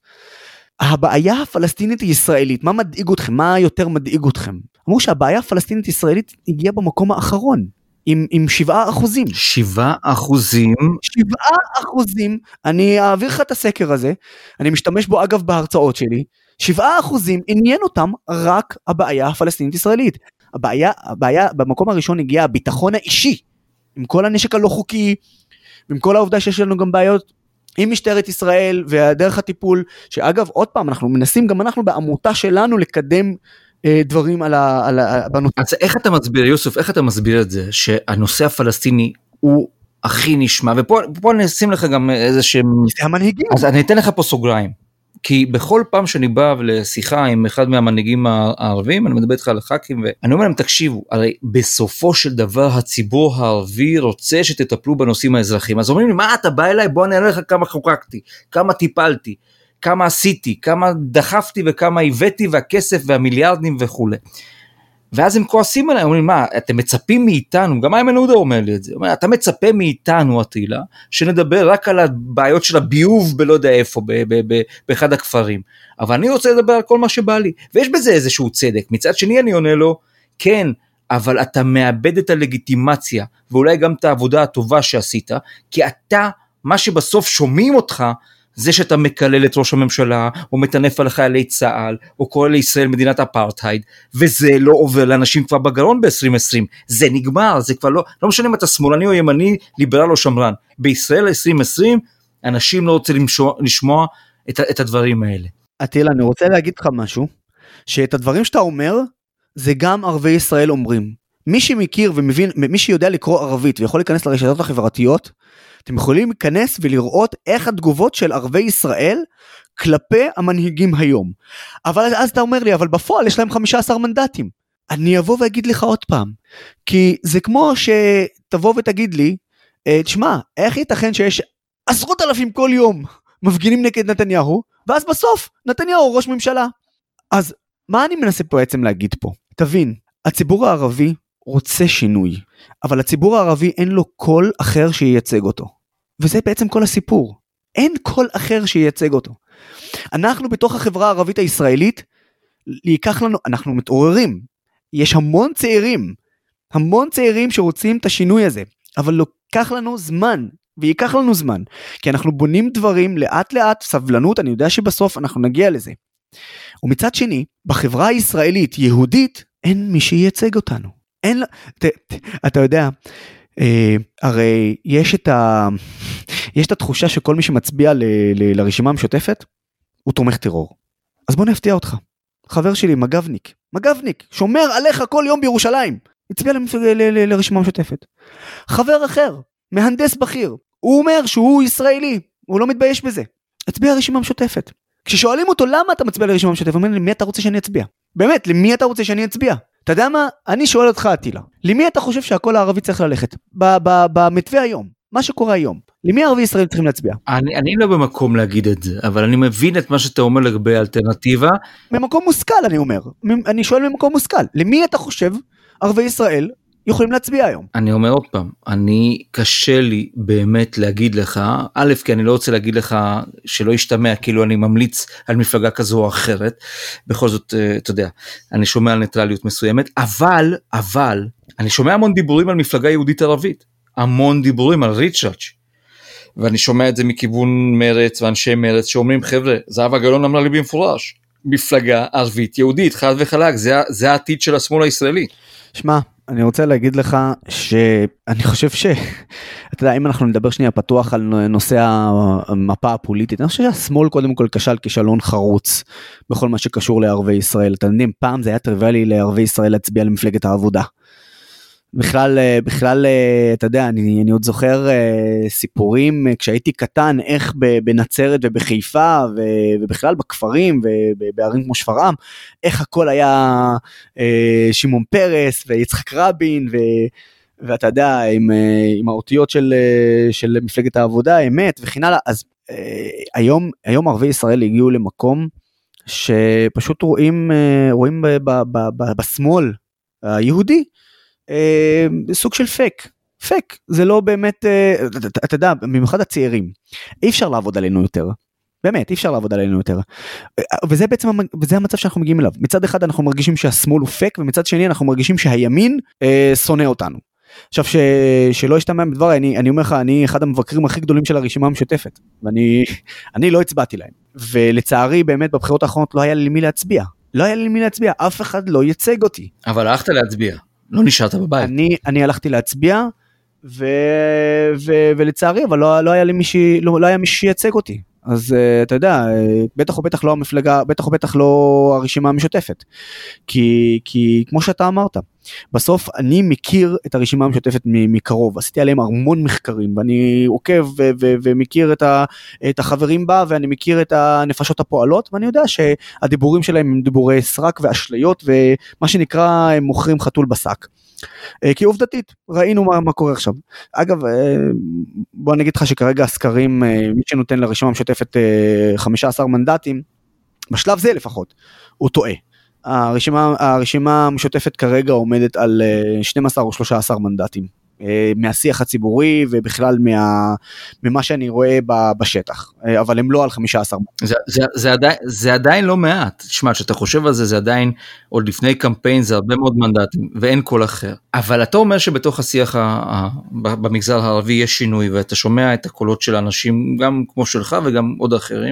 הבעיה הפלסטינית היא ישראלית, מה מדאיג אתכם? מה יותר מדאיג אתכם? אמרו שהבעיה הפלסטינית ישראלית הגיעה במקום האחרון, עם, עם שבעה אחוזים. שבעה אחוזים? שבעה אחוזים, אני אעביר לך את הסקר הזה, אני משתמש בו אגב בהרצאות שלי, שבעה אחוזים עניין אותם רק הבעיה הפלסטינית ישראלית. הבעיה, הבעיה במקום הראשון הגיעה הביטחון האישי, עם כל הנשק הלא חוקי, עם כל העובדה שיש לנו גם בעיות עם משטרת ישראל והדרך הטיפול, שאגב עוד פעם אנחנו מנסים גם אנחנו בעמותה שלנו לקדם אה, דברים על ה... על ה בנושא. אז איך אתה מסביר, יוסף, איך אתה מסביר את זה, שהנושא הפלסטיני הוא הכי נשמע, ופה פה אני אשים לך גם איזה שהם... זה המנהיגים. אז אני אתן לך פה סוגריים. כי בכל פעם שאני בא לשיחה עם אחד מהמנהיגים הערבים, אני מדבר איתך על הח"כים, ואני אומר להם, תקשיבו, הרי בסופו של דבר הציבור הערבי רוצה שתטפלו בנושאים האזרחיים, אז אומרים לי, מה אתה בא אליי? בוא אני אראה לך כמה חוקקתי, כמה טיפלתי, כמה עשיתי, כמה דחפתי וכמה הבאתי, והכסף והמיליארדים וכו'. ואז הם כועסים עליי, אומרים, מה, אתם מצפים מאיתנו, גם איימן עודה אומר לי את זה, אומר, אתה מצפה מאיתנו, עטילה, שנדבר רק על הבעיות של הביוב בלא יודע איפה, ב- ב- ב- באחד הכפרים, אבל אני רוצה לדבר על כל מה שבא לי, ויש בזה איזשהו צדק, מצד שני אני עונה לו, כן, אבל אתה מאבד את הלגיטימציה, ואולי גם את העבודה הטובה שעשית, כי אתה, מה שבסוף שומעים אותך, זה שאתה מקלל את ראש הממשלה, או מטנף על חיילי צה"ל, או קורא לישראל מדינת אפרטהייד, וזה לא עובר לאנשים כבר בגרון ב-עשרים עשרים, זה נגמר, זה כבר לא, לא משנה אם אתה שמאלני או ימני, ליברל או שמרן, בישראל עשרים עשרים, אנשים לא רוצים לשמוע, לשמוע את, את הדברים האלה. עטילה, אני רוצה להגיד לך משהו, שאת הדברים שאתה אומר, זה גם ערבי ישראל אומרים. מי שמכיר ומבין, מי שיודע לקרוא ערבית, ויכול להיכנס לרשתות החברתיות, אתם יכולים להיכנס ולראות איך התגובות של ערבי ישראל כלפי המנהיגים היום. אבל אז אתה אומר לי, אבל בפועל יש להם חמישה עשר מנדטים. אני אבוא ואגיד לך עוד פעם, כי זה כמו שתבוא ותגיד לי, תשמע, איך ייתכן שיש עשרות אלפים כל יום מפגינים נגד נתניהו, ואז בסוף נתניהו ראש ממשלה. אז מה אני מנסה פה בעצם להגיד פה? תבין, הציבור הערבי רוצה שינוי, אבל הציבור הערבי אין לו קול אחר שייצג אותו. וזה בעצם כל הסיפור. אין קול אחר שייצג אותו. אנחנו בתוך החברה הערבית הישראלית, ייקח לנו, אנחנו מתעוררים. יש המון צעירים, המון צעירים שרוצים את השינוי הזה, אבל לוקח לנו זמן, ויקח לנו זמן, כי אנחנו בונים דברים לאט לאט, סבלנות, אני יודע שבסוף אנחנו נגיע לזה. ומצד שני, בחברה הישראלית, יהודית, אין מי שייצג אותנו. אין, ת, ת, אתה יודע, אה, הרי יש את ה, יש את התחושה שכל מי שמצביע ל, ל, לרשימה המשותפת, הוא תומך טרור. אז בוא נפתיע אותך. חבר שלי, מגבניק, מגבניק, שומר עליך כל יום בירושלים. הצביע לרשימה המשותפת. חבר אחר, מהנדס בכיר, הוא אומר שהוא ישראלי, הוא לא מתבייש בזה. הצביע לרשימה המשותפת. כששואלים אותו למה אתה מצביע לרשימה המשותפת, הוא אומר, למי אתה רוצה שאני אצביע? באמת, למי אתה רוצה שאני אצביע? אתה יודע מה? אני שואל אותך, אטילה. למי אתה חושב שהכל הערבי צריך ללכת? במתווה היום, מה שקורה היום. למי ערבי ישראל צריכים להצביע? אני, אני לא במקום להגיד את זה, אבל אני מבין את מה שאתה אומר לגבי האלטרנטיבה. ממקום מושכל, אני אומר. אני שואל ממקום מושכל. למי אתה חושב ערבי ישראל יכולים להצביע היום? אני אומר עוד פעם, אני קשה לי באמת להגיד לך, א', כי אני לא רוצה להגיד לך שלא ישתמע, כאילו אני ממליץ על מפלגה כזו או אחרת, בכל זאת, אתה יודע, אני שומע על ניטרליות מסוימת, אבל, אבל, אני שומע המון דיבורים על מפלגה יהודית ערבית, המון דיבורים על ריצ'אץ', ואני שומע את זה מכיוון מרץ ואנשי מרץ שאומרים, חבר'ה, זהבה גלאון אמרה לי במפורש, מפלגה ערבית יהודית, חד וחלק, זה, זה העתיד של השמאל הישראלי. שמע, אני רוצה להגיד לך שאני חושב ש... אתה יודע, אם אנחנו נדבר שנייה פתוח על נושא המפה הפוליטית, אני חושב שהשמאל קודם כל כשל כישלון חרוץ בכל מה שקשור לערבי ישראל. אתם יודעים, פעם זה היה טריוויאלי לערבי ישראל להצביע למפלגת העבודה. בכלל, בכלל, אתה יודע, אני, אני עוד זוכר סיפורים כשהייתי קטן, איך בנצרת ובחיפה ובכלל בכפרים ובערים כמו שפרעם, איך הכל היה שמעון פרס ויצחק רבין, ו, ואתה יודע, עם, עם האותיות של, של מפלגת העבודה, אמת וכן הלאה. אז היום, היום ערבי ישראל הגיעו למקום שפשוט רואים, רואים ב, ב, ב, ב, בשמאל היהודי, סוג של פייק, פייק, זה לא באמת, אתה יודע, במיוחד הצעירים, אי אפשר לעבוד עלינו יותר, באמת, אי אפשר לעבוד עלינו יותר, וזה בעצם, וזה המצב שאנחנו מגיעים אליו, מצד אחד אנחנו מרגישים שהשמאל הוא פייק, ומצד שני אנחנו מרגישים שהימין שונא אותנו. עכשיו ש, שלא ישתמע בדבר, אני, אני אומר לך, אני אחד המבקרים הכי גדולים של הרשימה המשותפת, ואני אני לא הצבעתי להם, ולצערי באמת בבחירות האחרונות לא היה לי למי להצביע, לא היה לי למי להצביע, אף אחד לא ייצג אותי. אבל הלכת להצביע. לא נשארת בבית. אני, אני הלכתי להצביע, ו, ו, ולצערי, אבל לא, לא היה לי מישהי, לא, לא היה מי שייצג אותי. אז uh, אתה יודע, בטח או בטח לא המפלגה, בטח או בטח לא הרשימה המשותפת. כי, כי כמו שאתה אמרת, בסוף אני מכיר את הרשימה המשותפת מקרוב, עשיתי עליהם המון מחקרים, ואני עוקב ו- ו- ומכיר את, ה- את החברים בה, ואני מכיר את הנפשות הפועלות, ואני יודע שהדיבורים שלהם הם דיבורי סרק ואשליות, ומה שנקרא הם מוכרים חתול בשק. כי עובדתית, ראינו מה, מה קורה עכשיו. אגב, בוא אני אגיד לך שכרגע הסקרים, מי שנותן לרשימה המשותפת חמישה עשר מנדטים, בשלב זה לפחות, הוא טועה. הרשימה, הרשימה המשותפת כרגע עומדת על שנים עשר או שלושה עשר מנדטים, מהשיח הציבורי ובכלל מה, ממה שאני רואה בשטח, אבל הם לא על חמישה עשר. זה, זה, זה, עדיין, זה עדיין לא מעט, תשמע, שאתה חושב על זה, זה עדיין, עוד לפני קמפיין, זה הרבה מאוד מנדטים, ואין כל אחר. אבל אתה אומר שבתוך השיח ה, ה, במגזר הערבי יש שינוי, ואתה שומע את הקולות של האנשים, גם כמו שלך וגם עוד אחרים,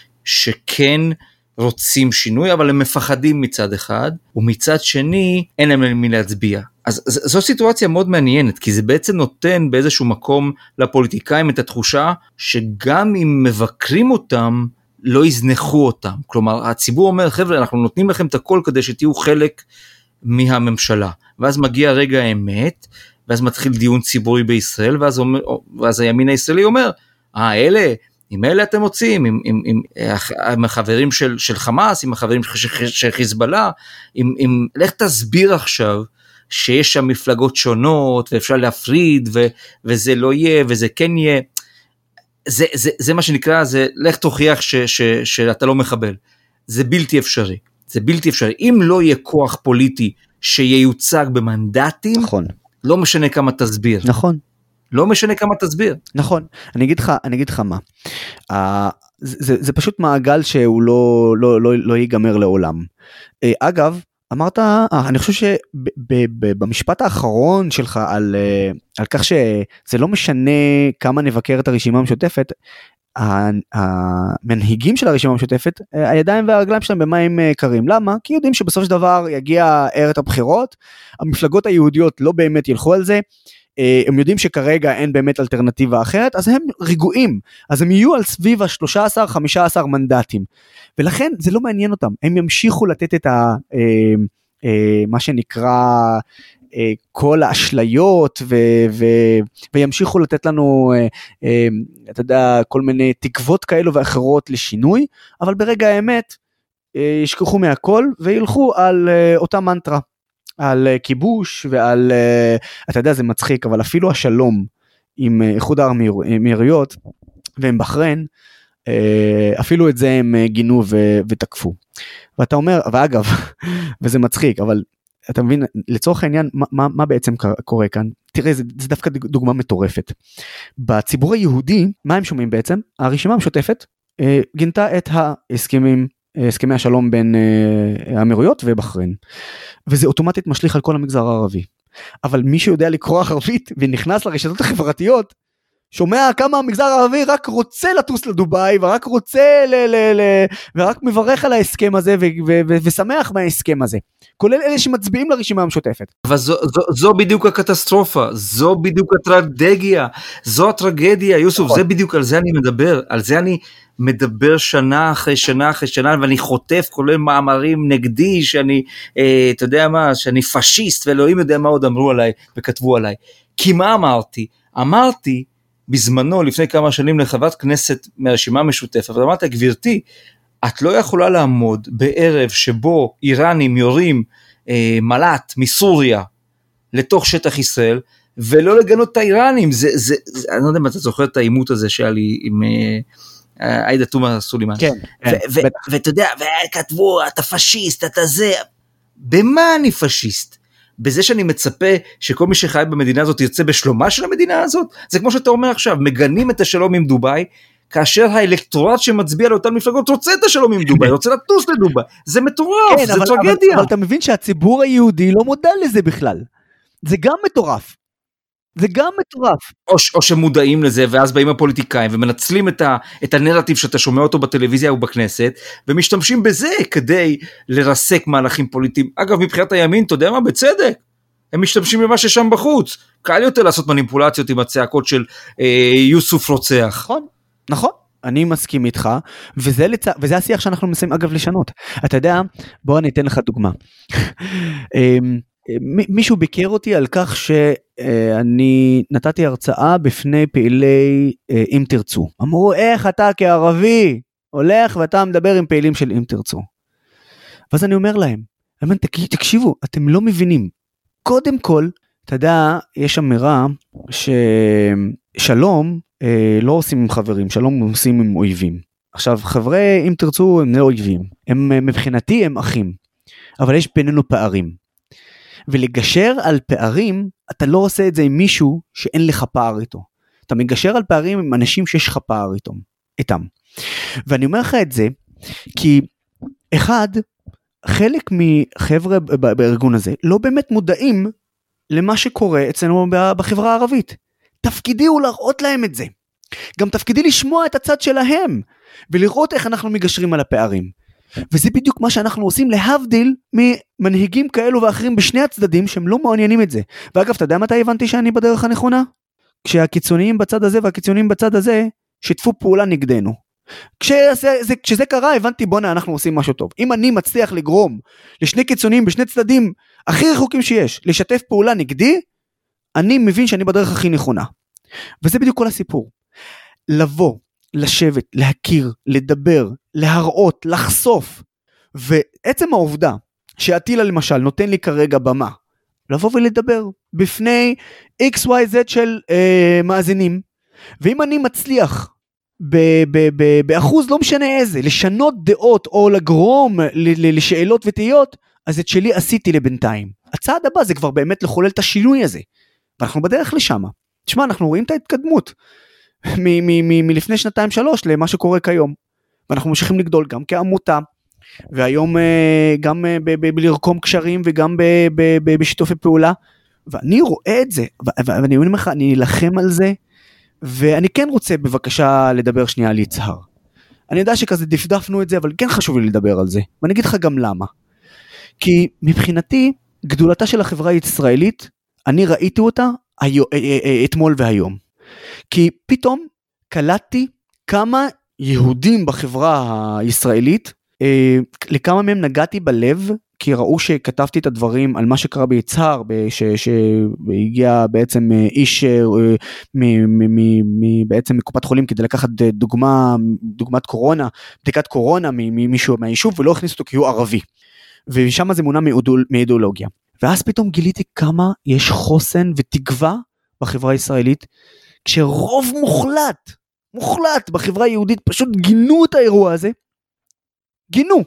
שכן רוצים שינוי, אבל הם מפחדים מצד אחד, ומצד שני, אין להם למי להצביע. אז זו סיטואציה מאוד מעניינת, כי זה בעצם נותן באיזשהו מקום לפוליטיקאים את התחושה, שגם אם מבקרים אותם, לא יזנחו אותם. כלומר, הציבור אומר, חבר'ה, אנחנו נותנים לכם את הכל, כדי שתהיו חלק מהממשלה. ואז מגיע רגע האמת, ואז מתחיל דיון ציבורי בישראל, ואז, אומר, ואז הימין הישראלי אומר, אה, אלה, עם אלה אתם מוצאים, עם, עם, עם, עם החברים של, של חמאס, עם החברים של, של חיזבאללה, עם, עם, לך תסביר עכשיו, שיש שם מפלגות שונות, ואפשר להפריד, ו, וזה לא יהיה, וזה כן יהיה, זה, זה, זה מה שנקרא, זה, לך תוכיח ש, ש, שאתה לא מחבל, זה בלתי אפשרי, זה בלתי אפשרי, אם לא יהיה כוח פוליטי, שייוצג במנדטים, נכון. לא משנה כמה תסביר. נכון. לא משנה כמה תסביר. נכון, אני אגיד לך, אני אגיד לך מה, uh, זה, זה, זה פשוט מעגל שהוא לא, לא, לא, לא ייגמר לעולם. Uh, אגב, אמרת, uh, אני חושב שבמשפט האחרון שלך על, uh, על כך שזה לא משנה כמה נבקר את הרשימה המשותפת, המנהיגים של הרשימה המשותפת, הידיים והרגליים שלהם במים קרים. למה? כי יודעים שבסוף של דבר יגיע ערב הבחירות, המפלגות היהודיות לא באמת ילכו על זה, הם יודעים שכרגע אין באמת אלטרנטיבה אחרת, אז הם רגועים, אז הם יהיו על סביב ה-שלושה עשר חמישה עשר מנדטים, ולכן זה לא מעניין אותם, הם ימשיכו לתת את ה... מה שנקרא כל האשליות ו, ו, וימשיכו לתת לנו, אתה יודע, כל מיני תקוות כאלו ואחרות לשינוי, אבל ברגע האמת ישכחו מהכל וילכו על אותה מנטרה, על כיבוש ועל, אתה יודע, זה מצחיק, אבל אפילו השלום עם איחוד האמירויות ועם בחריין, אפילו את זה הם גינו ו- ותקפו. ואתה אומר, ואגב, וזה מצחיק, אבל אתה מבין, לצורך העניין, מה, מה בעצם קורה כאן? תראה, זה, זה דווקא דוגמה מטורפת. בציבור היהודי, מה הם שומעים בעצם? הרשימה המשותפת אה, גינתה את ההסכמים, הסכמי השלום בין אה, האמירויות ובחריין. וזה אוטומטית משליך על כל המגזר הערבי. אבל מי שיודע לקרוא ערבית ונכנס לרשתות החברתיות, שומע כמה המגזר הערבי רק רוצה לטוס לדובאי, ורק רוצה, ל- ל- ל- ורק מברך על ההסכם הזה, ו- ו- ו- ושמח מההסכם הזה. כולל אלה שמצביעים לרשימה המשותפת. אבל זו, זו, זו בדיוק הקטסטרופה, זו בדיוק הטרגדיה, זו הטרגדיה, יוסוף, זה בדיוק על זה אני מדבר, על זה אני מדבר שנה אחרי שנה אחרי שנה, ואני חוטף כולל מאמרים נגדי, שאני, אה, אתה יודע מה, שאני פשיסט, ואלוהים יודע מה עוד אמרו עליי, וכתבו עליי. כי מה אמרתי? אמרתי, בזמנו, לפני כמה שנים, לחברת כנסת מהרשימה המשותפת, אבל אמרתי, גבירתי, את לא יכולה לעמוד בערב שבו איראנים יורים אה, מל"ט מסוריה לתוך שטח ישראל, ולא לגנות את האיראנים. זה, זה, זה, אני לא יודע אם אתה זוכר את העימות הזה שהיה לי עם אה, עאידה תומא סולימאן. כן, ו- כן, ו- ואתה יודע, וכתבו, אתה פשיסט, אתה זה, במה אני פשיסט? בזה שאני מצפה שכל מי שחי במדינה הזאת ירצה בשלומה של המדינה הזאת? זה כמו שאתה אומר עכשיו, מגנים את השלום עם דובאי, כאשר האלקטורט שמצביע לאותן מפלגות רוצה את השלום עם דובאי, רוצה לטוס לדובאי, זה מטורף, כן, זה אבל, טרגדיה. אבל, אבל אתה מבין שהציבור היהודי לא מודע לזה בכלל, זה גם מטורף, זה גם מטורף. או, או שמודעים לזה, ואז באים הפוליטיקאים, ומנצלים את, ה, את הנרטיב שאתה שומע אותו בטלוויזיה או בכנסת, ומשתמשים בזה כדי לרסק מהלכים פוליטיים. אגב, מבחינת הימין, אתה יודע מה? בצדק. הם משתמשים במה ששם בחוץ. קל יותר לעשות מניפולציות עם הצעקות של אה, יוסוף רוצח. נכון, נכון. אני מסכים איתך, וזה, לצ... וזה השיח שאנחנו מנסים אגב לשנות. אתה יודע, בוא אני אתן לך דוגמה. מישהו ביקר אותי על כך שאני נתתי הרצאה בפני פעילי אם תרצו. אמרו, איך אתה כערבי הולך ואתה מדבר עם פעילים של אם תרצו. ואז אני אומר להם, תקשיבו, אתם לא מבינים. קודם כל, אתה יודע, יש אמירה ששלום לא עושים עם חברים, שלום עושים עם אויבים. עכשיו, חברי אם תרצו הם לא אויבים. הם, מבחינתי הם אחים. אבל יש בינינו פערים. ולגשר על פערים, אתה לא עושה את זה עם מישהו שאין לך פער איתו. אתה מגשר על פערים עם אנשים שיש לך פער איתם. איתם. ואני אומר לך את זה, כי אחד, חלק מחבר'ה בארגון הזה, לא באמת מודעים למה שקורה אצלנו בחברה הערבית. תפקידי הוא להראות להם את זה. גם תפקידי לשמוע את הצד שלהם, ולראות איך אנחנו מגשרים על הפערים. וזה בדיוק מה שאנחנו עושים להבדיל ממנהיגים כאלו ואחרים בשני הצדדים שהם לא מעוניינים את זה. ואגב, אתה יודע מתי הבנתי שאני בדרך הנכונה? כשהקיצוניים בצד הזה והקיצוניים בצד הזה שיתפו פעולה נגדנו. כשזה, זה, כשזה קרה הבנתי בונה אנחנו עושים משהו טוב. אם אני מצליח לגרום לשני קיצוניים בשני צדדים הכי רחוקים שיש לשתף פעולה נגדי, אני מבין שאני בדרך הכי נכונה. וזה בדיוק כל הסיפור. לבוא, לשבת, להכיר, לדבר, להראות, לחשוף, ועצם העובדה שעתילה למשל נותן לי כרגע במה, לבוא ולדבר בפני אקס וואי זד של אה, מאזינים, ואם אני מצליח ב- ב- ב- באחוז לא משנה איזה, לשנות דעות או לגרום ל- ל- לשאלות ותהיות, אז את שלי עשיתי לבינתיים. הצעד הבא זה כבר באמת לחולל את השינוי הזה, ואנחנו בדרך לשם. תשמע, אנחנו רואים את ההתקדמות, מלפני שנתיים שלוש למה שקורה כיום, ואנחנו ממשיכים לגדול גם כעמותה, והיום גם בלרקום קשרים וגם בשיתופי פעולה, ואני רואה את זה, ואני אומר לך, אני אלחם על זה, ואני כן רוצה בבקשה לדבר שנייה על יצהר. אני יודע שכזה דפדפנו את זה, אבל כן חשוב לי לדבר על זה, ואני אגיד לך גם למה. כי מבחינתי, גדולתה של החברה הישראלית, אני ראיתי אותה אתמול והיום. כי פתאום קלטתי כמה יהודים בחברה הישראלית, אה, לכמה מהם נגעתי בלב, כי ראו שכתבתי את הדברים על מה שקרה ביצהר, שהגיע בעצם איש בעצם מקופת חולים כדי לקחת דוגמה, דוגמת קורונה, בדיקת קורונה ממישהו מהיישוב, ולא הכניס אותו כי הוא ערבי. ושם זה מונע מאידיאולוגיה. ואז פתאום גיליתי כמה יש חוסן ותקווה בחברה הישראלית, כשרוב מוחלט, מוחלט בחברה היהודית פשוט גינו את האירוע הזה, גינו.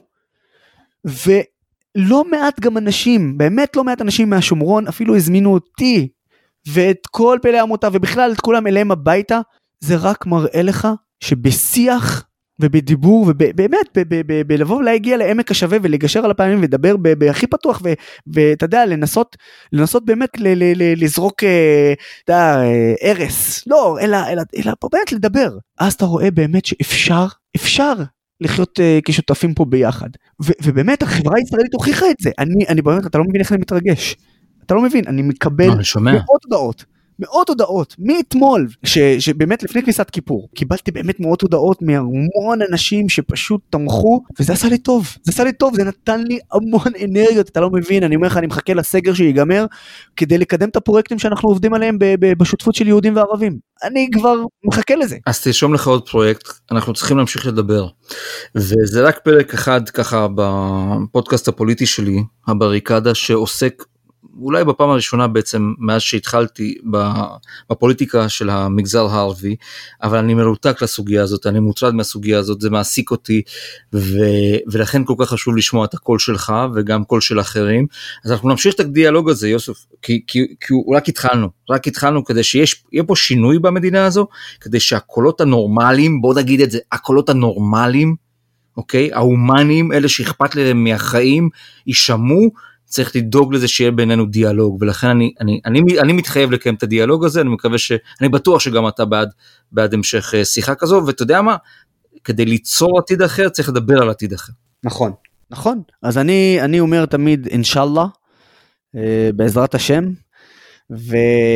ולא מעט גם אנשים, באמת לא מעט אנשים מהשומרון, אפילו הזמינו אותי, ואת כל פעילי העמותה, ובכלל את כולם אליהם הביתה, זה רק מראה לך שבשיח ובדיבור, ובאמת, בלבוא להגיע לעמק השווה, ולגשר על הפעמים, ולדבר בהכי פתוח, ואתה יודע, לנסות, לנסות באמת לזרוק, אתה יודע, ארס, לא, אלא, אלא, אלא באמת לדבר. אז אתה רואה באמת שאפשר, אפשר לחיות כשותפים פה ביחד. ובאמת, החברה הישראלית הוכיחה את זה. אני, אני באמת, אתה לא מבין איך אני מתרגש. אתה לא מבין, אני מקבל מאות הודעות. מאות הודעות, מאתמול, ש, שבאמת לפני כניסת כיפור, קיבלתי באמת מאות הודעות מהמון אנשים שפשוט תמכו, וזה עשה לי טוב, זה עשה לי טוב, זה נתן לי המון אנרגיות, אתה לא מבין, אני אומר לך, אני מחכה לסגר שיגמר, כדי לקדם את הפרויקטים שאנחנו עובדים עליהם ב, ב, בשותפות של יהודים וערבים, אני כבר מחכה לזה. אז תרשום לך עוד פרויקט, אנחנו צריכים להמשיך לדבר, וזה רק פרק אחד ככה בפודקאסט הפוליטי שלי, הבריקדה, שעוסק אולי בפעם הראשונה בעצם מאז שהתחלתי בפוליטיקה של המגזר הערבי, אבל אני מרותק לסוגיה הזאת, אני מוטרד מהסוגיה הזאת, זה מעסיק אותי, ו, ולכן כל כך חשוב לשמוע את הקול שלך, וגם קול של אחרים, אז אנחנו נמשיך את הדיאלוג הזה, יוסף, כי, כי, כי רק התחלנו, רק התחלנו כדי שיהיה פה שינוי במדינה הזו, כדי שהקולות הנורמליים, בוא נגיד את זה, הקולות הנורמליים, אוקיי, ההומניים, אלה שאכפת להם מהחיים, יישמעו, צריך לדאוג לזה שיהיה בינינו דיאלוג, ולכן אני, אני, אני, אני מתחייב לקיים את הדיאלוג הזה, אני מקווה ש, אני בטוח שגם אתה בעד, בעד המשך שיחה כזו, ואתה יודע מה, כדי ליצור עתיד אחר, צריך לדבר על עתיד אחר. נכון, נכון, אז אני, אני אומר תמיד, אינשאללה, בעזרת השם, ו,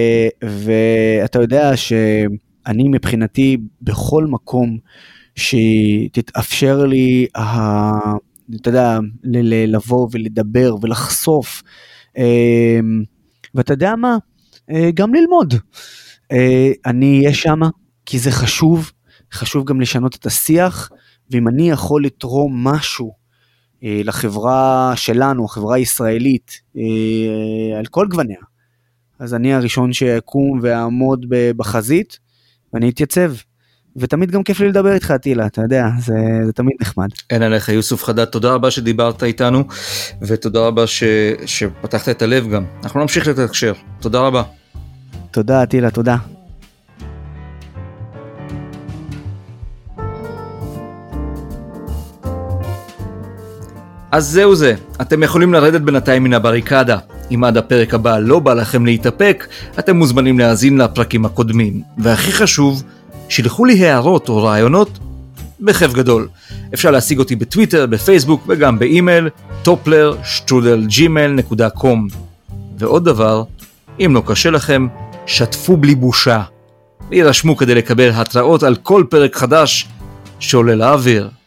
ואתה יודע שאני מבחינתי, בכל מקום, שתתאפשר לי, אתה יודע, לבוא ולדבר ולחשוף, ואתה יודע מה, גם ללמוד. אני אהיה שם, כי זה חשוב, חשוב גם לשנות את השיח, ואם אני יכול לתרום משהו לחברה שלנו, החברה הישראלית, על כל גווניה, אז אני הראשון שיקום ואעמוד בחזית, ואני אתייצב. ותמיד גם כיף לי לדבר איתך, טילה, אתה יודע, זה, זה תמיד נחמד. אין עליך, יוסף חדד, תודה רבה שדיברת איתנו, ותודה רבה ש, שפתחת את הלב גם. אנחנו נמשיך לתקשר, תודה רבה. תודה, טילה, תודה. אז זהו זה, אתם יכולים לרדת בינתיים מן הבריקדה. אם עד הפרק הבא לא בא לכם להתאפק, אתם מוזמנים להאזין לפרקים הקודמים. והכי חשוב, שילחו לי הערות או רעיונות בכיף גדול. אפשר להשיג אותי בטוויטר, בפייסבוק וגם באימייל טופלר שטרודל ג'ימייל נקודה קום. ועוד דבר, אם לא קשה לכם, שתפו בלי בושה. וירשמו כדי לקבל התראות על כל פרק חדש שעולה לאוויר.